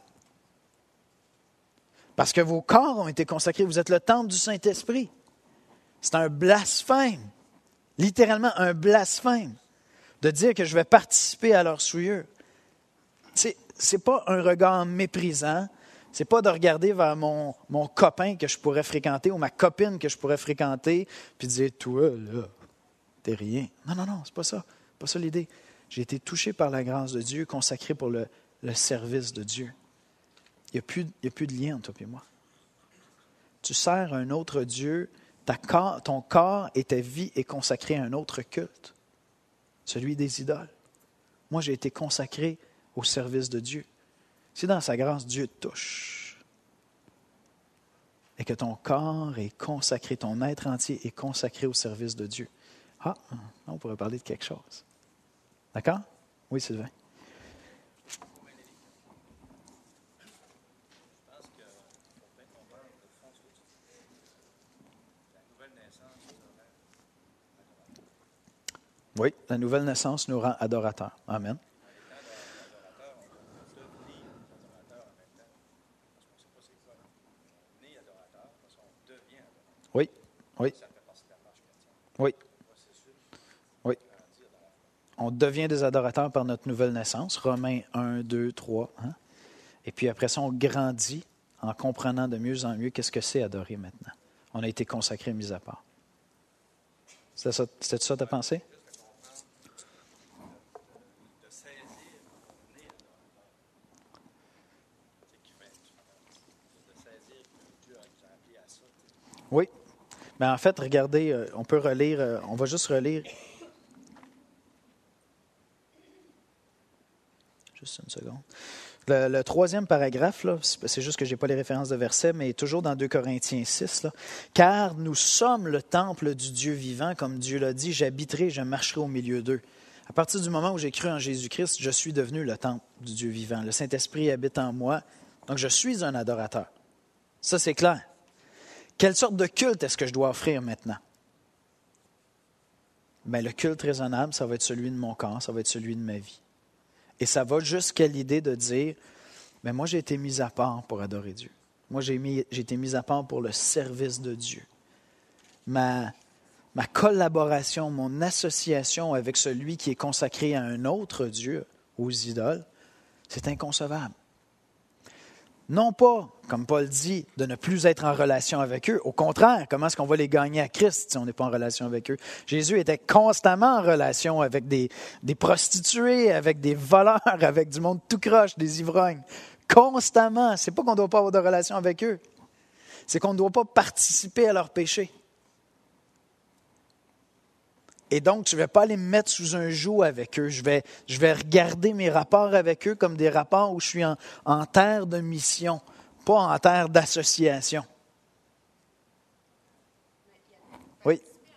[SPEAKER 1] Parce que vos corps ont été consacrés. Vous êtes le temple du Saint-Esprit. C'est un blasphème. Littéralement un blasphème. De dire que je vais participer à leur souillure. C'est, c'est pas un regard méprisant. C'est pas de regarder vers mon, mon copain que je pourrais fréquenter ou ma copine que je pourrais fréquenter puis de dire, toi, là, t'es rien. Non, non, non, c'est pas ça. C'est pas ça l'idée. J'ai été touché par la grâce de Dieu, consacré pour le, le service de Dieu. Il n'y a, plus, il y a plus de lien entre toi et moi. Tu sers un autre Dieu, ta corps, ton corps et ta vie est consacré à un autre culte, celui des idoles. Moi, j'ai été consacré au service de Dieu. Si dans sa grâce, Dieu te touche et que ton corps est consacré, ton être entier est consacré au service de Dieu, ah, on pourrait parler de quelque chose. D'accord? Oui, Sylvain. Oui, la nouvelle naissance nous rend adorateurs. Amen. Oui, oui. Oui. Oui. On devient des adorateurs par notre nouvelle naissance. Romains un, deux, trois. Hein? Et puis après ça, on grandit en comprenant de mieux en mieux qu'est-ce que c'est adorer maintenant. On a été consacrés, mis à part. C'était ça, c'était ça ta pensée? Oui. Mais en fait, regardez, on peut relire, on va juste relire. Juste une seconde. Le, le troisième paragraphe, là, c'est juste que je n'ai pas les références de versets, mais toujours dans deux Corinthiens six. Là, car nous sommes le temple du Dieu vivant, comme Dieu l'a dit, j'habiterai, je marcherai au milieu d'eux. À partir du moment où j'ai cru en Jésus-Christ, je suis devenu le temple du Dieu vivant. Le Saint-Esprit habite en moi, donc je suis un adorateur. Ça, c'est clair. Quelle sorte de culte est-ce que je dois offrir maintenant? Bien, le culte raisonnable, ça va être celui de mon corps, ça va être celui de ma vie. Et ça va jusqu'à l'idée de dire, mais moi j'ai été mis à part pour adorer Dieu. Moi j'ai, mis, j'ai été mis à part pour le service de Dieu. Ma, ma collaboration, mon association avec celui qui est consacré à un autre Dieu, aux idoles, c'est inconcevable. Non pas, comme Paul dit, de ne plus être en relation avec eux. Au contraire, comment est-ce qu'on va les gagner à Christ si on n'est pas en relation avec eux? Jésus était constamment en relation avec des, des prostituées, avec des voleurs, avec du monde tout croche, des ivrognes. Constamment. C'est pas qu'on ne doit pas avoir de relation avec eux. C'est qu'on ne doit pas participer à leur péché. Et donc, je ne vais pas les mettre sous un joug avec eux. Je vais, je vais regarder mes rapports avec eux comme des rapports où je suis en, en terre de mission, pas en terre d'association. Oui.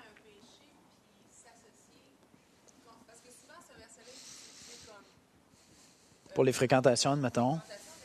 [SPEAKER 1] Pour les fréquentations, admettons.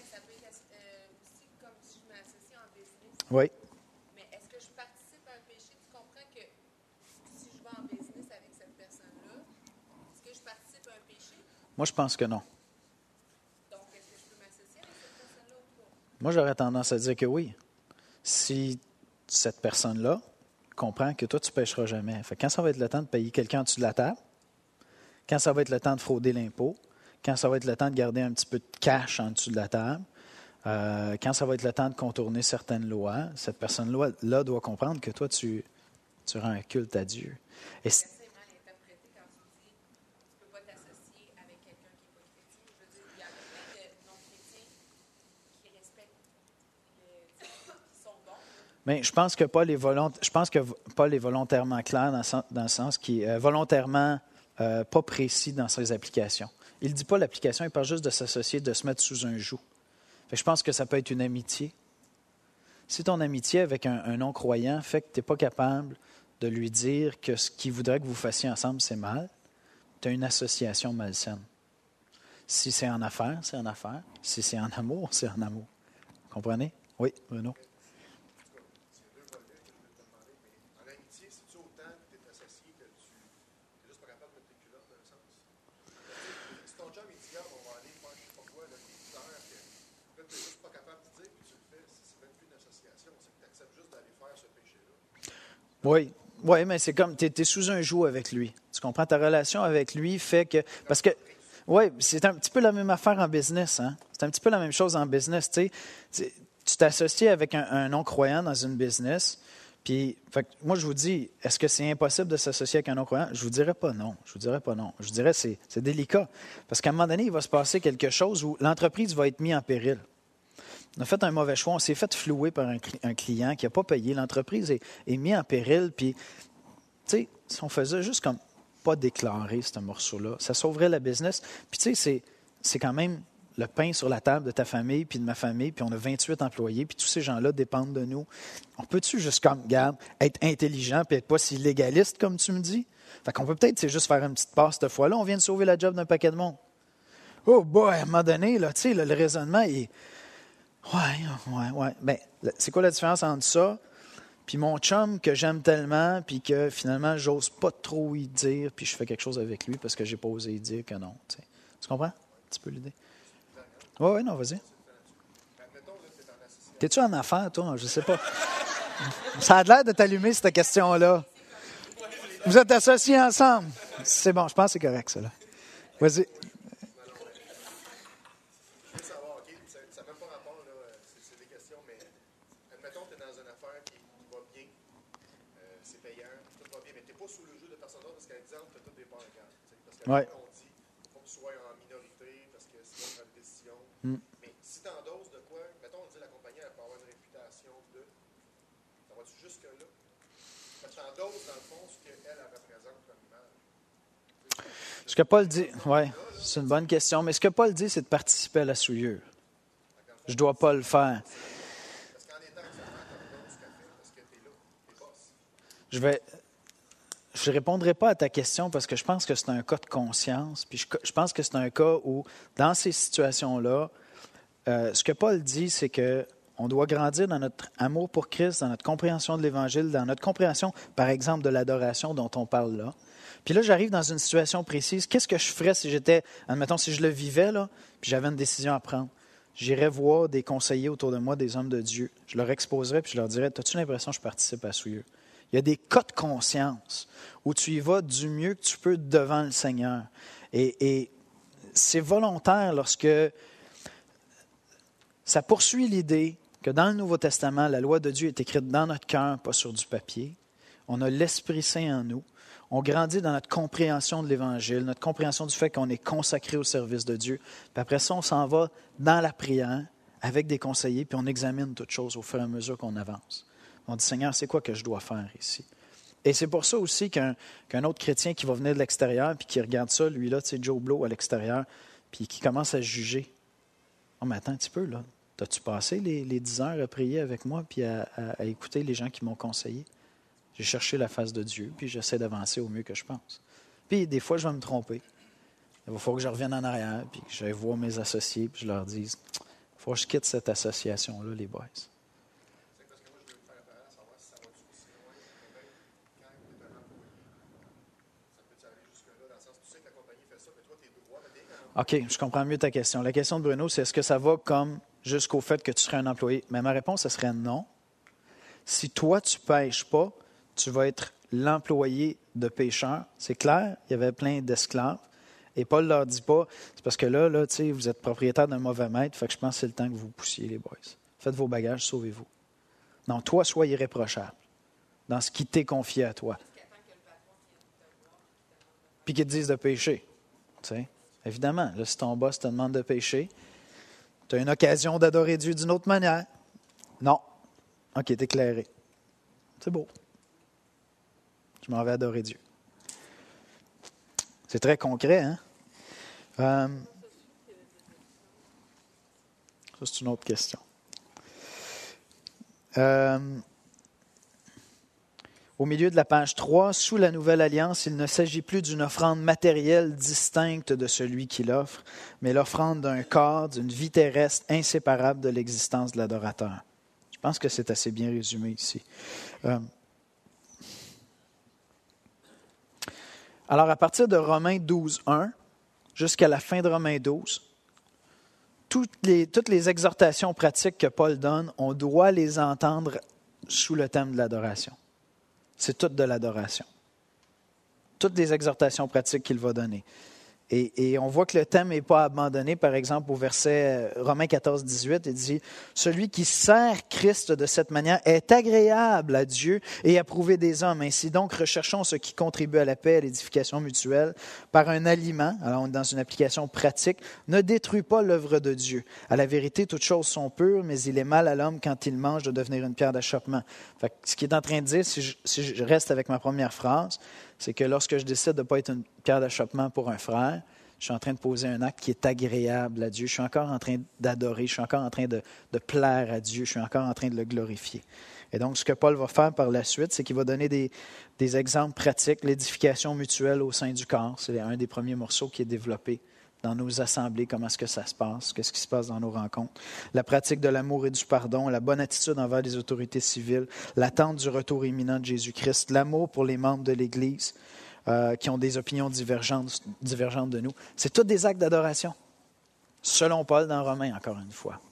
[SPEAKER 1] Oui.
[SPEAKER 4] Mais est-ce que je participe à un péché? Tu comprends que si je vais en business avec cette personne-là, est-ce que je participe à un péché?
[SPEAKER 1] Moi, je pense que non.
[SPEAKER 4] Donc, est-ce que je peux m'associer avec cette personne-là ou pas?
[SPEAKER 1] Moi, j'aurais tendance à dire que oui. Si cette personne-là comprend que toi, tu ne pêcheras jamais. Fait que quand ça va être le temps de payer quelqu'un en dessous de la table, quand ça va être le temps de frauder l'impôt, quand ça va être le temps de garder un petit peu de cash en dessous de la table, Euh, quand ça va être le temps de contourner certaines lois, cette personne-là doit comprendre que toi, tu, tu rends un culte à Dieu. Et
[SPEAKER 4] c'est mal interprété quand tu dis tu ne peux pas t'associer avec quelqu'un qui n'est pas chrétien. Je veux dire, il y a plein de non-chrétiens qui respectent, les, qui sont bons.
[SPEAKER 1] Mais je pense que Paul est, volont, je pense que Paul est volontairement clair dans, dans le sens qui est euh, volontairement euh, pas précis dans ses applications. Il ne dit pas l'application, il parle juste de s'associer, de se mettre sous un joug. Je pense que ça peut être une amitié. Si ton amitié avec un, un non-croyant fait que tu n'es pas capable de lui dire que ce qu'il voudrait que vous fassiez ensemble, c'est mal, tu as une association malsaine. Si c'est en affaires, c'est en affaires. Si c'est en amour, c'est en amour. Comprenez? Oui, Bruno. Oui, oui, mais c'est comme, tu es sous un joug avec lui. Tu comprends? Ta relation avec lui fait que... Parce que, oui, c'est un petit peu la même affaire en business. Hein? C'est un petit peu la même chose en business. Tu sais, tu t'associes avec un, un non-croyant dans une business, puis fait, moi, je vous dis, est-ce que c'est impossible de s'associer avec un non-croyant? Je vous dirais pas non. Je vous dirais pas non. Je vous dirais c'est c'est délicat. Parce qu'à un moment donné, il va se passer quelque chose où l'entreprise va être mise en péril. On a fait un mauvais choix, on s'est fait flouer par un, un client qui n'a pas payé. L'entreprise est, est mise en péril. Puis, tu sais, si on faisait juste comme pas déclarer ce morceau-là, ça sauverait la business. Puis, tu sais, c'est, c'est quand même le pain sur la table de ta famille puis de ma famille. Puis, on a vingt-huit employés. Puis, tous ces gens-là dépendent de nous. On peut-tu juste comme, regarde, être intelligent puis être pas si légaliste comme tu me dis? Fait qu'on peut peut-être c'est juste faire une petite passe cette fois-là. On vient de sauver la job d'un paquet de monde. Oh boy, à un moment donné, là, tu sais, là, le raisonnement est... Ouais, ouais, ouais. Ben, c'est quoi la différence entre ça puis mon chum que j'aime tellement puis que finalement, j'ose pas trop y dire puis je fais quelque chose avec lui parce que j'ai pas osé y dire que non. T'sais. Tu comprends un petit peu l'idée? Oui, oui, non, vas-y. T'es-tu en affaires, toi? Je sais pas. Ça a l'air de t'allumer, cette question-là. Vous êtes associés ensemble. C'est bon, je pense que c'est correct, ça. Là. Vas-y. Ouais.
[SPEAKER 5] On dit qu'il faut que tu sois en minorité parce que c'est une bonne décision.
[SPEAKER 1] Mm.
[SPEAKER 5] Mais si tu endosses de quoi, mettons, on dit la compagnie elle peut avoir une réputation de. Ça va-tu jusque-là? Parce que tu endosses dans le fond ce qu'elle elle représente comme image.
[SPEAKER 1] Ce que Paul dit, oui, c'est une bonne question, mais ce que Paul dit, c'est de participer à la souillure. Je ne dois pas le faire.
[SPEAKER 5] Parce qu'en étant que ça fait, tu endosses ce qu'elle fait parce que tu es là, tu es boss.
[SPEAKER 1] Je vais. Je ne répondrai pas à ta question parce que je pense que c'est un cas de conscience. Puis je, je pense que c'est un cas où, dans ces situations-là, euh, ce que Paul dit, c'est qu'on doit grandir dans notre amour pour Christ, dans notre compréhension de l'Évangile, dans notre compréhension, par exemple, de l'adoration dont on parle là. Puis là, j'arrive dans une situation précise. Qu'est-ce que je ferais si j'étais, admettons, si je le vivais, là, puis j'avais une décision à prendre? J'irais voir des conseillers autour de moi, des hommes de Dieu. Je leur exposerais, puis je leur dirais, as-tu l'impression que je participe à la souillure? Il y a des cas de conscience où tu y vas du mieux que tu peux devant le Seigneur. Et, et c'est volontaire lorsque ça poursuit l'idée que dans le Nouveau Testament, la loi de Dieu est écrite dans notre cœur, pas sur du papier. On a l'Esprit Saint en nous. On grandit dans notre compréhension de l'Évangile, notre compréhension du fait qu'on est consacré au service de Dieu. Puis après ça, on s'en va dans la prière avec des conseillers, puis on examine toutes choses au fur et à mesure qu'on avance. On dit, Seigneur, c'est quoi que je dois faire ici? Et c'est pour ça aussi qu'un, qu'un autre chrétien qui va venir de l'extérieur, puis qui regarde ça, lui-là, tu sais, Joe Blow à l'extérieur, puis qui commence à juger. Oh, mais attends un petit peu, là. As-tu passé les, les dix heures à prier avec moi, puis à, à, à écouter les gens qui m'ont conseillé? J'ai cherché la face de Dieu, puis j'essaie d'avancer au mieux que je pense. Puis des fois, je vais me tromper. Il va falloir que je revienne en arrière, puis que j'aille voir mes associés, puis je leur dise, il faut que je quitte cette association-là, les boys.
[SPEAKER 5] C'est parce que moi, je veux faire faire à savoir si ça va-tu aussi loin, mais quand tu es un employé, ça peut-tu aller jusque-là, dans le sens, tu sais que la compagnie fait ça, mais toi, tes droits, mais dès
[SPEAKER 1] OK, je comprends mieux ta question. La question de Bruno, c'est est-ce que ça va comme jusqu'au fait que tu serais un employé? Mais ma réponse, ce serait non. Si toi, tu ne pêches pas, tu vas être l'employé de pécheurs. C'est clair, il y avait plein d'esclaves. Et Paul ne leur dit pas, c'est parce que là, là tu sais, vous êtes propriétaire d'un mauvais maître, fait que je pense que c'est le temps que vous poussiez, les boys. Faites vos bagages, sauvez-vous. Non, toi, sois irréprochable dans ce qui t'est confié à toi. Puis qu'il te dise de pécher. Tu sais. Évidemment, là, si ton boss te demande de pécher, tu as une occasion d'adorer Dieu d'une autre manière. Non. OK, t'es éclairé. C'est beau. Je m'en vais adorer Dieu. C'est très concret, hein? Euh, ça, c'est une autre question. Euh, au milieu de la page trois, sous la nouvelle alliance, il ne s'agit plus d'une offrande matérielle distincte de celui qui l'offre, mais l'offrande d'un corps, d'une vie terrestre inséparable de l'existence de l'adorateur. Je pense que c'est assez bien résumé ici. Euh, Alors, à partir de Romains douze, un, jusqu'à la fin de Romains douze, toutes les, toutes les exhortations pratiques que Paul donne, on doit les entendre sous le thème de l'adoration. C'est toute de l'adoration. Toutes les exhortations pratiques qu'il va donner. Et, et on voit que le thème n'est pas abandonné. Par exemple, au verset Romains quatorze, dix-huit, il dit « Celui qui sert Christ de cette manière est agréable à Dieu et approuvé des hommes. Ainsi donc, recherchons ce qui contribue à la paix et à l'édification mutuelle par un aliment. » Alors, on est dans une application pratique. « Ne détruis pas l'œuvre de Dieu. À la vérité, toutes choses sont pures, mais il est mal à l'homme quand il mange de devenir une pierre d'achoppement. » Fait que ce qu'il est en train de dire, si je, si je reste avec ma première phrase, c'est que lorsque je décide de ne pas être une pierre d'achoppement pour un frère, je suis en train de poser un acte qui est agréable à Dieu. Je suis encore en train d'adorer, je suis encore en train de, de plaire à Dieu, je suis encore en train de le glorifier. Et donc, ce que Paul va faire par la suite, c'est qu'il va donner des, des exemples pratiques, l'édification mutuelle au sein du corps. C'est un des premiers morceaux qui est développé dans nos assemblées, comment est-ce que ça se passe, qu'est-ce qui se passe dans nos rencontres. La pratique de l'amour et du pardon, la bonne attitude envers les autorités civiles, l'attente du retour imminent de Jésus-Christ, l'amour pour les membres de l'Église euh, qui ont des opinions divergentes, divergentes de nous. C'est tous des actes d'adoration, selon Paul dans Romains, encore une fois.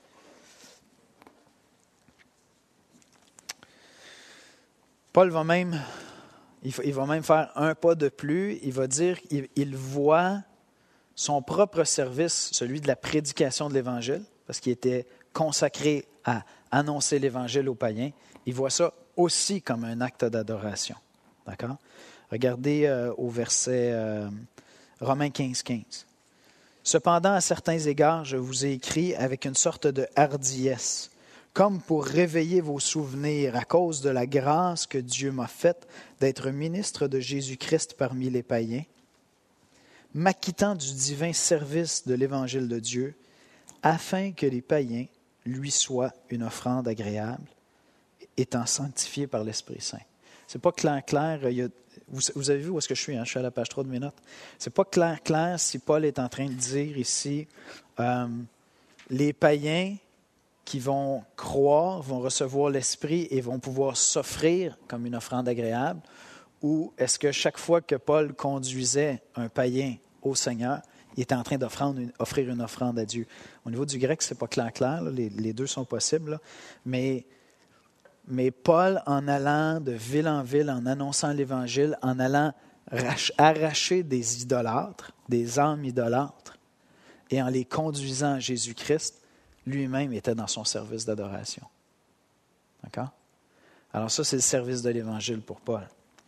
[SPEAKER 1] Paul va même, il va même faire un pas de plus. Il va dire qu'il il voit son propre service, celui de la prédication de l'Évangile, parce qu'il était consacré à annoncer l'Évangile aux païens. Il voit ça aussi comme un acte d'adoration. D'accord? Regardez euh, au verset euh, Romains quinze, quinze. « Cependant, à certains égards, je vous ai écrit avec une sorte de hardiesse, comme pour réveiller vos souvenirs à cause de la grâce que Dieu m'a faite d'être ministre de Jésus-Christ parmi les païens, m'acquittant du divin service de l'Évangile de Dieu, afin que les païens lui soient une offrande agréable, étant sanctifiés par l'Esprit Saint. » C'est pas clair, clair. Il y a, vous, vous avez vu où est-ce que je suis? Hein? Je suis à la page trois de mes notes. C'est pas clair, clair si Paul est en train de dire ici, euh, les païens qui vont croire, vont recevoir l'Esprit et vont pouvoir s'offrir comme une offrande agréable, ou est-ce que chaque fois que Paul conduisait un païen au Seigneur, il était en train d'offrir une offrande à Dieu? Au niveau du grec, ce n'est pas clair, clair. Là, les, les deux sont possibles. Là. Mais, mais Paul, en allant de ville en ville, en annonçant l'Évangile, en allant arracher des idolâtres, des âmes idolâtres, et en les conduisant à Jésus-Christ, lui-même était dans son service d'adoration. D'accord? Alors ça, c'est le service de l'Évangile pour Paul.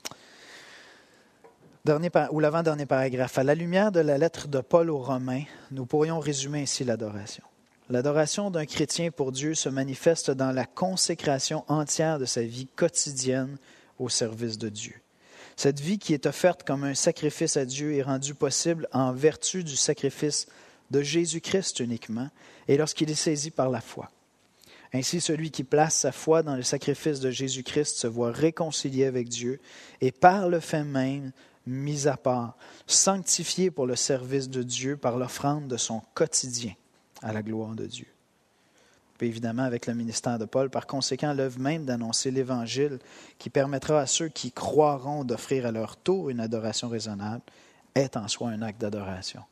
[SPEAKER 1] Dernier, ou l'avant-dernier paragraphe. À la lumière de la lettre de Paul aux Romains, nous pourrions résumer ainsi l'adoration. L'adoration d'un chrétien pour Dieu se manifeste dans la consécration entière de sa vie quotidienne au service de Dieu. Cette vie qui est offerte comme un sacrifice à Dieu est rendue possible en vertu du sacrifice de Jésus-Christ uniquement et lorsqu'il est saisi par la foi. Ainsi, celui qui place sa foi dans le sacrifice de Jésus-Christ se voit réconcilié avec Dieu et par le fait même, mis à part, sanctifié pour le service de Dieu par l'offrande de son quotidien à la gloire de Dieu. Puis évidemment, avec le ministère de Paul, par conséquent, l'œuvre même d'annoncer l'Évangile qui permettra à ceux qui croiront d'offrir à leur tour une adoration raisonnable est en soi un acte d'adoration.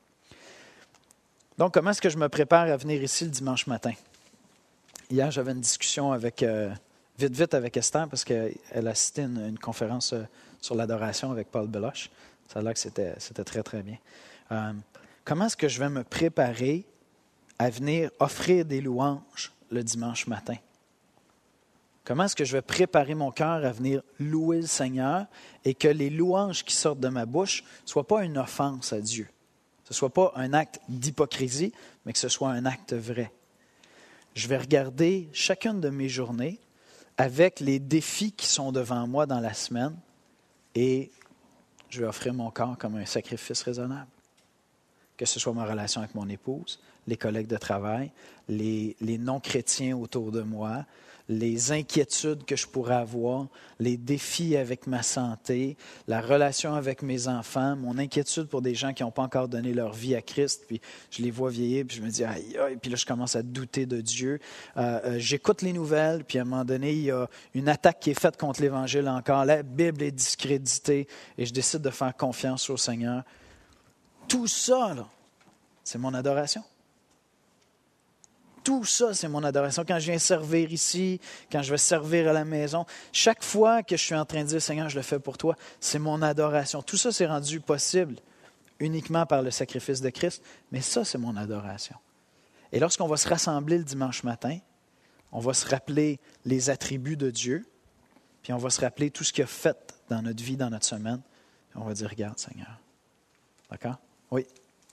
[SPEAKER 1] Donc, comment est-ce que je me prépare à venir ici le dimanche matin? Hier, j'avais une discussion avec, euh, vite, vite avec Esther parce qu'elle a cité une, une conférence euh, sur l'adoration avec Paul Beloche. Ça a l'air que c'était, c'était très, très bien. Euh, comment est-ce que je vais me préparer à venir offrir des louanges le dimanche matin? Comment est-ce que je vais préparer mon cœur à venir louer le Seigneur et que les louanges qui sortent de ma bouche ne soient pas une offense à Dieu? Que ce ne soit pas un acte d'hypocrisie, mais que ce soit un acte vrai. Je vais regarder chacune de mes journées avec les défis qui sont devant moi dans la semaine et je vais offrir mon corps comme un sacrifice raisonnable. Que ce soit ma relation avec mon épouse, les collègues de travail, les, les non-chrétiens autour de moi, les inquiétudes que je pourrais avoir, les défis avec ma santé, la relation avec mes enfants, mon inquiétude pour des gens qui n'ont pas encore donné leur vie à Christ, puis je les vois vieillir, puis je me dis, aïe, aïe, puis là, je commence à douter de Dieu. Euh, euh, j'écoute les nouvelles, puis à un moment donné, il y a une attaque qui est faite contre l'Évangile encore, la Bible est discréditée, et je décide de faire confiance au Seigneur. Tout ça, là, c'est mon adoration. Tout ça, c'est mon adoration. Quand je viens servir ici, quand je vais servir à la maison, chaque fois que je suis en train de dire « Seigneur, je le fais pour toi », c'est mon adoration. Tout ça, c'est rendu possible uniquement par le sacrifice de Christ, mais ça, c'est mon adoration. Et lorsqu'on va se rassembler le dimanche matin, on va se rappeler les attributs de Dieu, puis on va se rappeler tout ce qu'il a fait dans notre vie, dans notre semaine, puis on va dire « Regarde, Seigneur. » D'accord? Oui.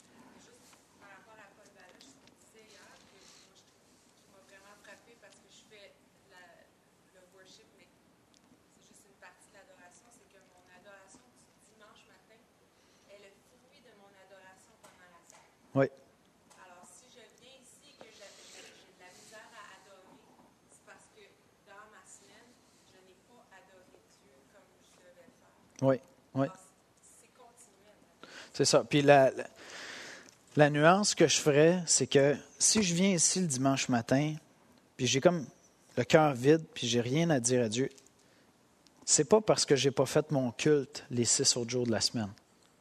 [SPEAKER 1] Oui.
[SPEAKER 4] Alors, si je viens ici et que j'ai, j'ai de la misère à adorer, c'est parce que dans ma semaine, je n'ai pas adoré Dieu comme je devais le faire.
[SPEAKER 1] Oui, oui.
[SPEAKER 4] Alors, c'est, c'est continuel.
[SPEAKER 1] C'est ça. Puis la, la, la nuance que je ferais, c'est que si je viens ici le dimanche matin, puis j'ai comme le cœur vide, puis j'ai rien à dire à Dieu, c'est pas parce que j'ai pas fait mon culte les six autres jours de la semaine.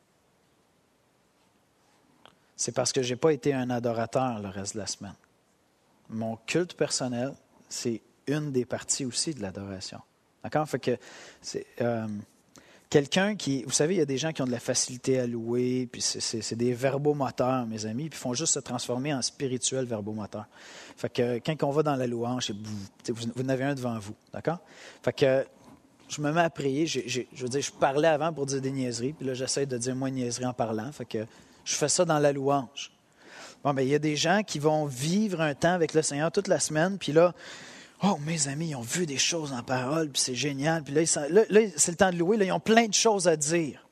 [SPEAKER 1] C'est parce que je n'ai pas été un adorateur le reste de la semaine. Mon culte personnel, c'est une des parties aussi de l'adoration. D'accord? Fait que c'est euh, quelqu'un qui... Vous savez, il y a des gens qui ont de la facilité à louer, puis c'est, c'est, c'est des verbomoteurs, mes amis, puis ils font juste se transformer en spirituels verbomoteurs. Fait que quand on va dans la louange, vous, vous, vous en avez un devant vous. D'accord? Fait que je me mets à prier. J'ai, j'ai, je veux dire, je parlais avant pour dire des niaiseries, puis là, j'essaie de dire moins de niaiseries en parlant. Fait que je fais ça dans la louange. Bon, bien, il y a des gens qui vont vivre un temps avec le Seigneur toute la semaine, puis là, oh, mes amis, ils ont vu des choses en parole, puis c'est génial, puis là, ils, là, là, c'est le temps de louer, là, ils ont plein de choses à dire.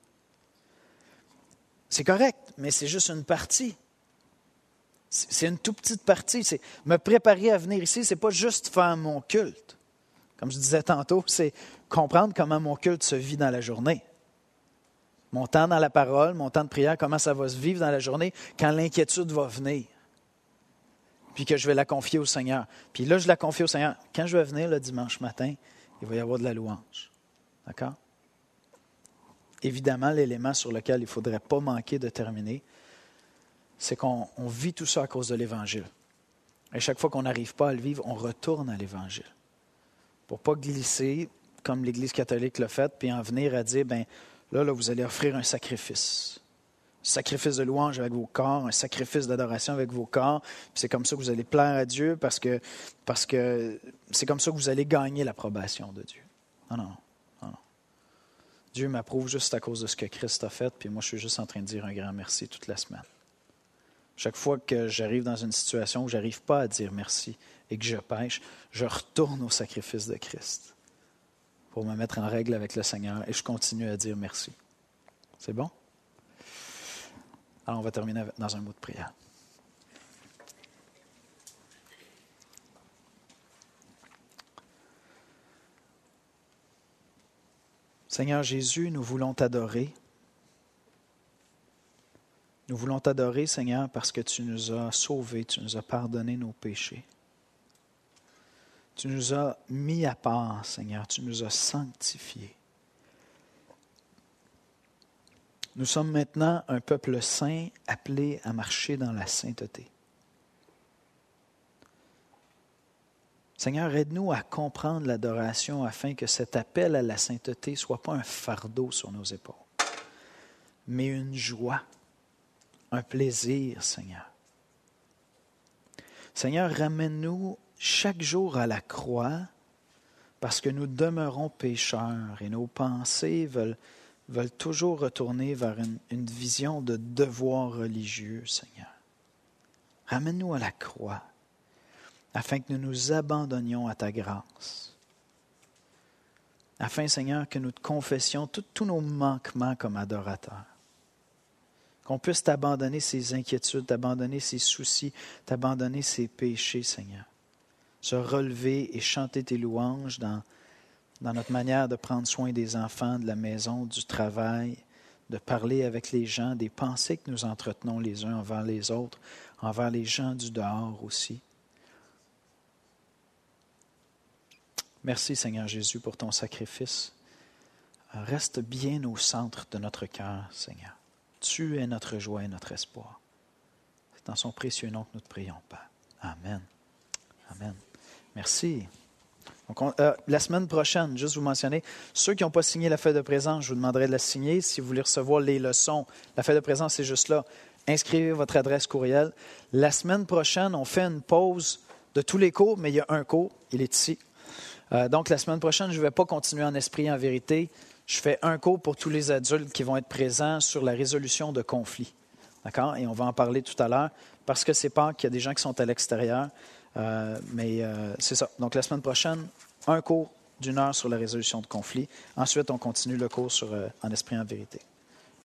[SPEAKER 1] C'est correct, mais c'est juste une partie. C'est, c'est une toute petite partie. C'est me préparer à venir ici, c'est pas juste faire mon culte. Comme je disais tantôt, c'est comprendre comment mon culte se vit dans la journée. Mon temps dans la parole, mon temps de prière, comment ça va se vivre dans la journée quand l'inquiétude va venir. Puis que je vais la confier au Seigneur. Puis là, je la confie au Seigneur. Quand je vais venir le dimanche matin, il va y avoir de la louange. D'accord? Évidemment, l'élément sur lequel il ne faudrait pas manquer de terminer, c'est qu'on on vit tout ça à cause de l'Évangile. Et chaque fois qu'on n'arrive pas à le vivre, on retourne à l'Évangile. Pour ne pas glisser, comme l'Église catholique l'a fait, puis en venir à dire, bien, Là, là, vous allez offrir un sacrifice. Un sacrifice de louange avec vos corps, un sacrifice d'adoration avec vos corps. Puis c'est comme ça que vous allez plaire à Dieu parce que, parce que c'est comme ça que vous allez gagner l'approbation de Dieu. Non, non, non, non. Dieu m'approuve juste à cause de ce que Christ a fait, puis moi, je suis juste en train de dire un grand merci toute la semaine. Chaque fois que j'arrive dans une situation où je n'arrive pas à dire merci et que je pêche, je retourne au sacrifice de Christ pour me mettre en règle avec le Seigneur et je continue à dire merci. C'est bon? Alors, on va terminer dans un mot de prière. Seigneur Jésus, nous voulons t'adorer. Nous voulons t'adorer, Seigneur, parce que tu nous as sauvés, tu nous as pardonné nos péchés. Tu nous as mis à part, Seigneur, tu nous as sanctifiés. Nous sommes maintenant un peuple saint appelé à marcher dans la sainteté. Seigneur, aide-nous à comprendre l'adoration afin que cet appel à la sainteté ne soit pas un fardeau sur nos épaules, mais une joie, un plaisir, Seigneur. Seigneur, ramène-nous chaque jour à la croix parce que nous demeurons pécheurs et nos pensées veulent, veulent toujours retourner vers une, une vision de devoir religieux, Seigneur. Ramène-nous à la croix afin que nous nous abandonnions à ta grâce. Afin, Seigneur, que nous te confessions tout, tous nos manquements comme adorateurs. Qu'on puisse t'abandonner ses inquiétudes, t'abandonner ses soucis, t'abandonner ses péchés, Seigneur. Se relever et chanter tes louanges dans, dans notre manière de prendre soin des enfants, de la maison, du travail, de parler avec les gens, des pensées que nous entretenons les uns envers les autres, envers les gens du dehors aussi. Merci, Seigneur Jésus, pour ton sacrifice. Reste bien au centre de notre cœur, Seigneur. Tu es notre joie et notre espoir. C'est dans son précieux nom que nous te prions, Père. Amen. Amen. Merci. Donc on, euh, la semaine prochaine, juste vous mentionner, ceux qui n'ont pas signé la feuille de présence, je vous demanderai de la signer. Si vous voulez recevoir les leçons, la feuille de présence, c'est juste là. Inscrivez votre adresse courriel. La semaine prochaine, on fait une pause de tous les cours, mais il y a un cours, il est ici. Euh, donc, la semaine prochaine, je ne vais pas continuer en esprit et en vérité. Je fais un cours pour tous les adultes qui vont être présents sur la résolution de conflits. D'accord? Et on va en parler tout à l'heure parce que c'est pas qu'il y a des gens qui sont à l'extérieur. Euh, mais euh, c'est ça. Donc, la semaine prochaine, un cours d'une heure sur la résolution de conflits. Ensuite, on continue le cours sur, euh, en esprit et en vérité.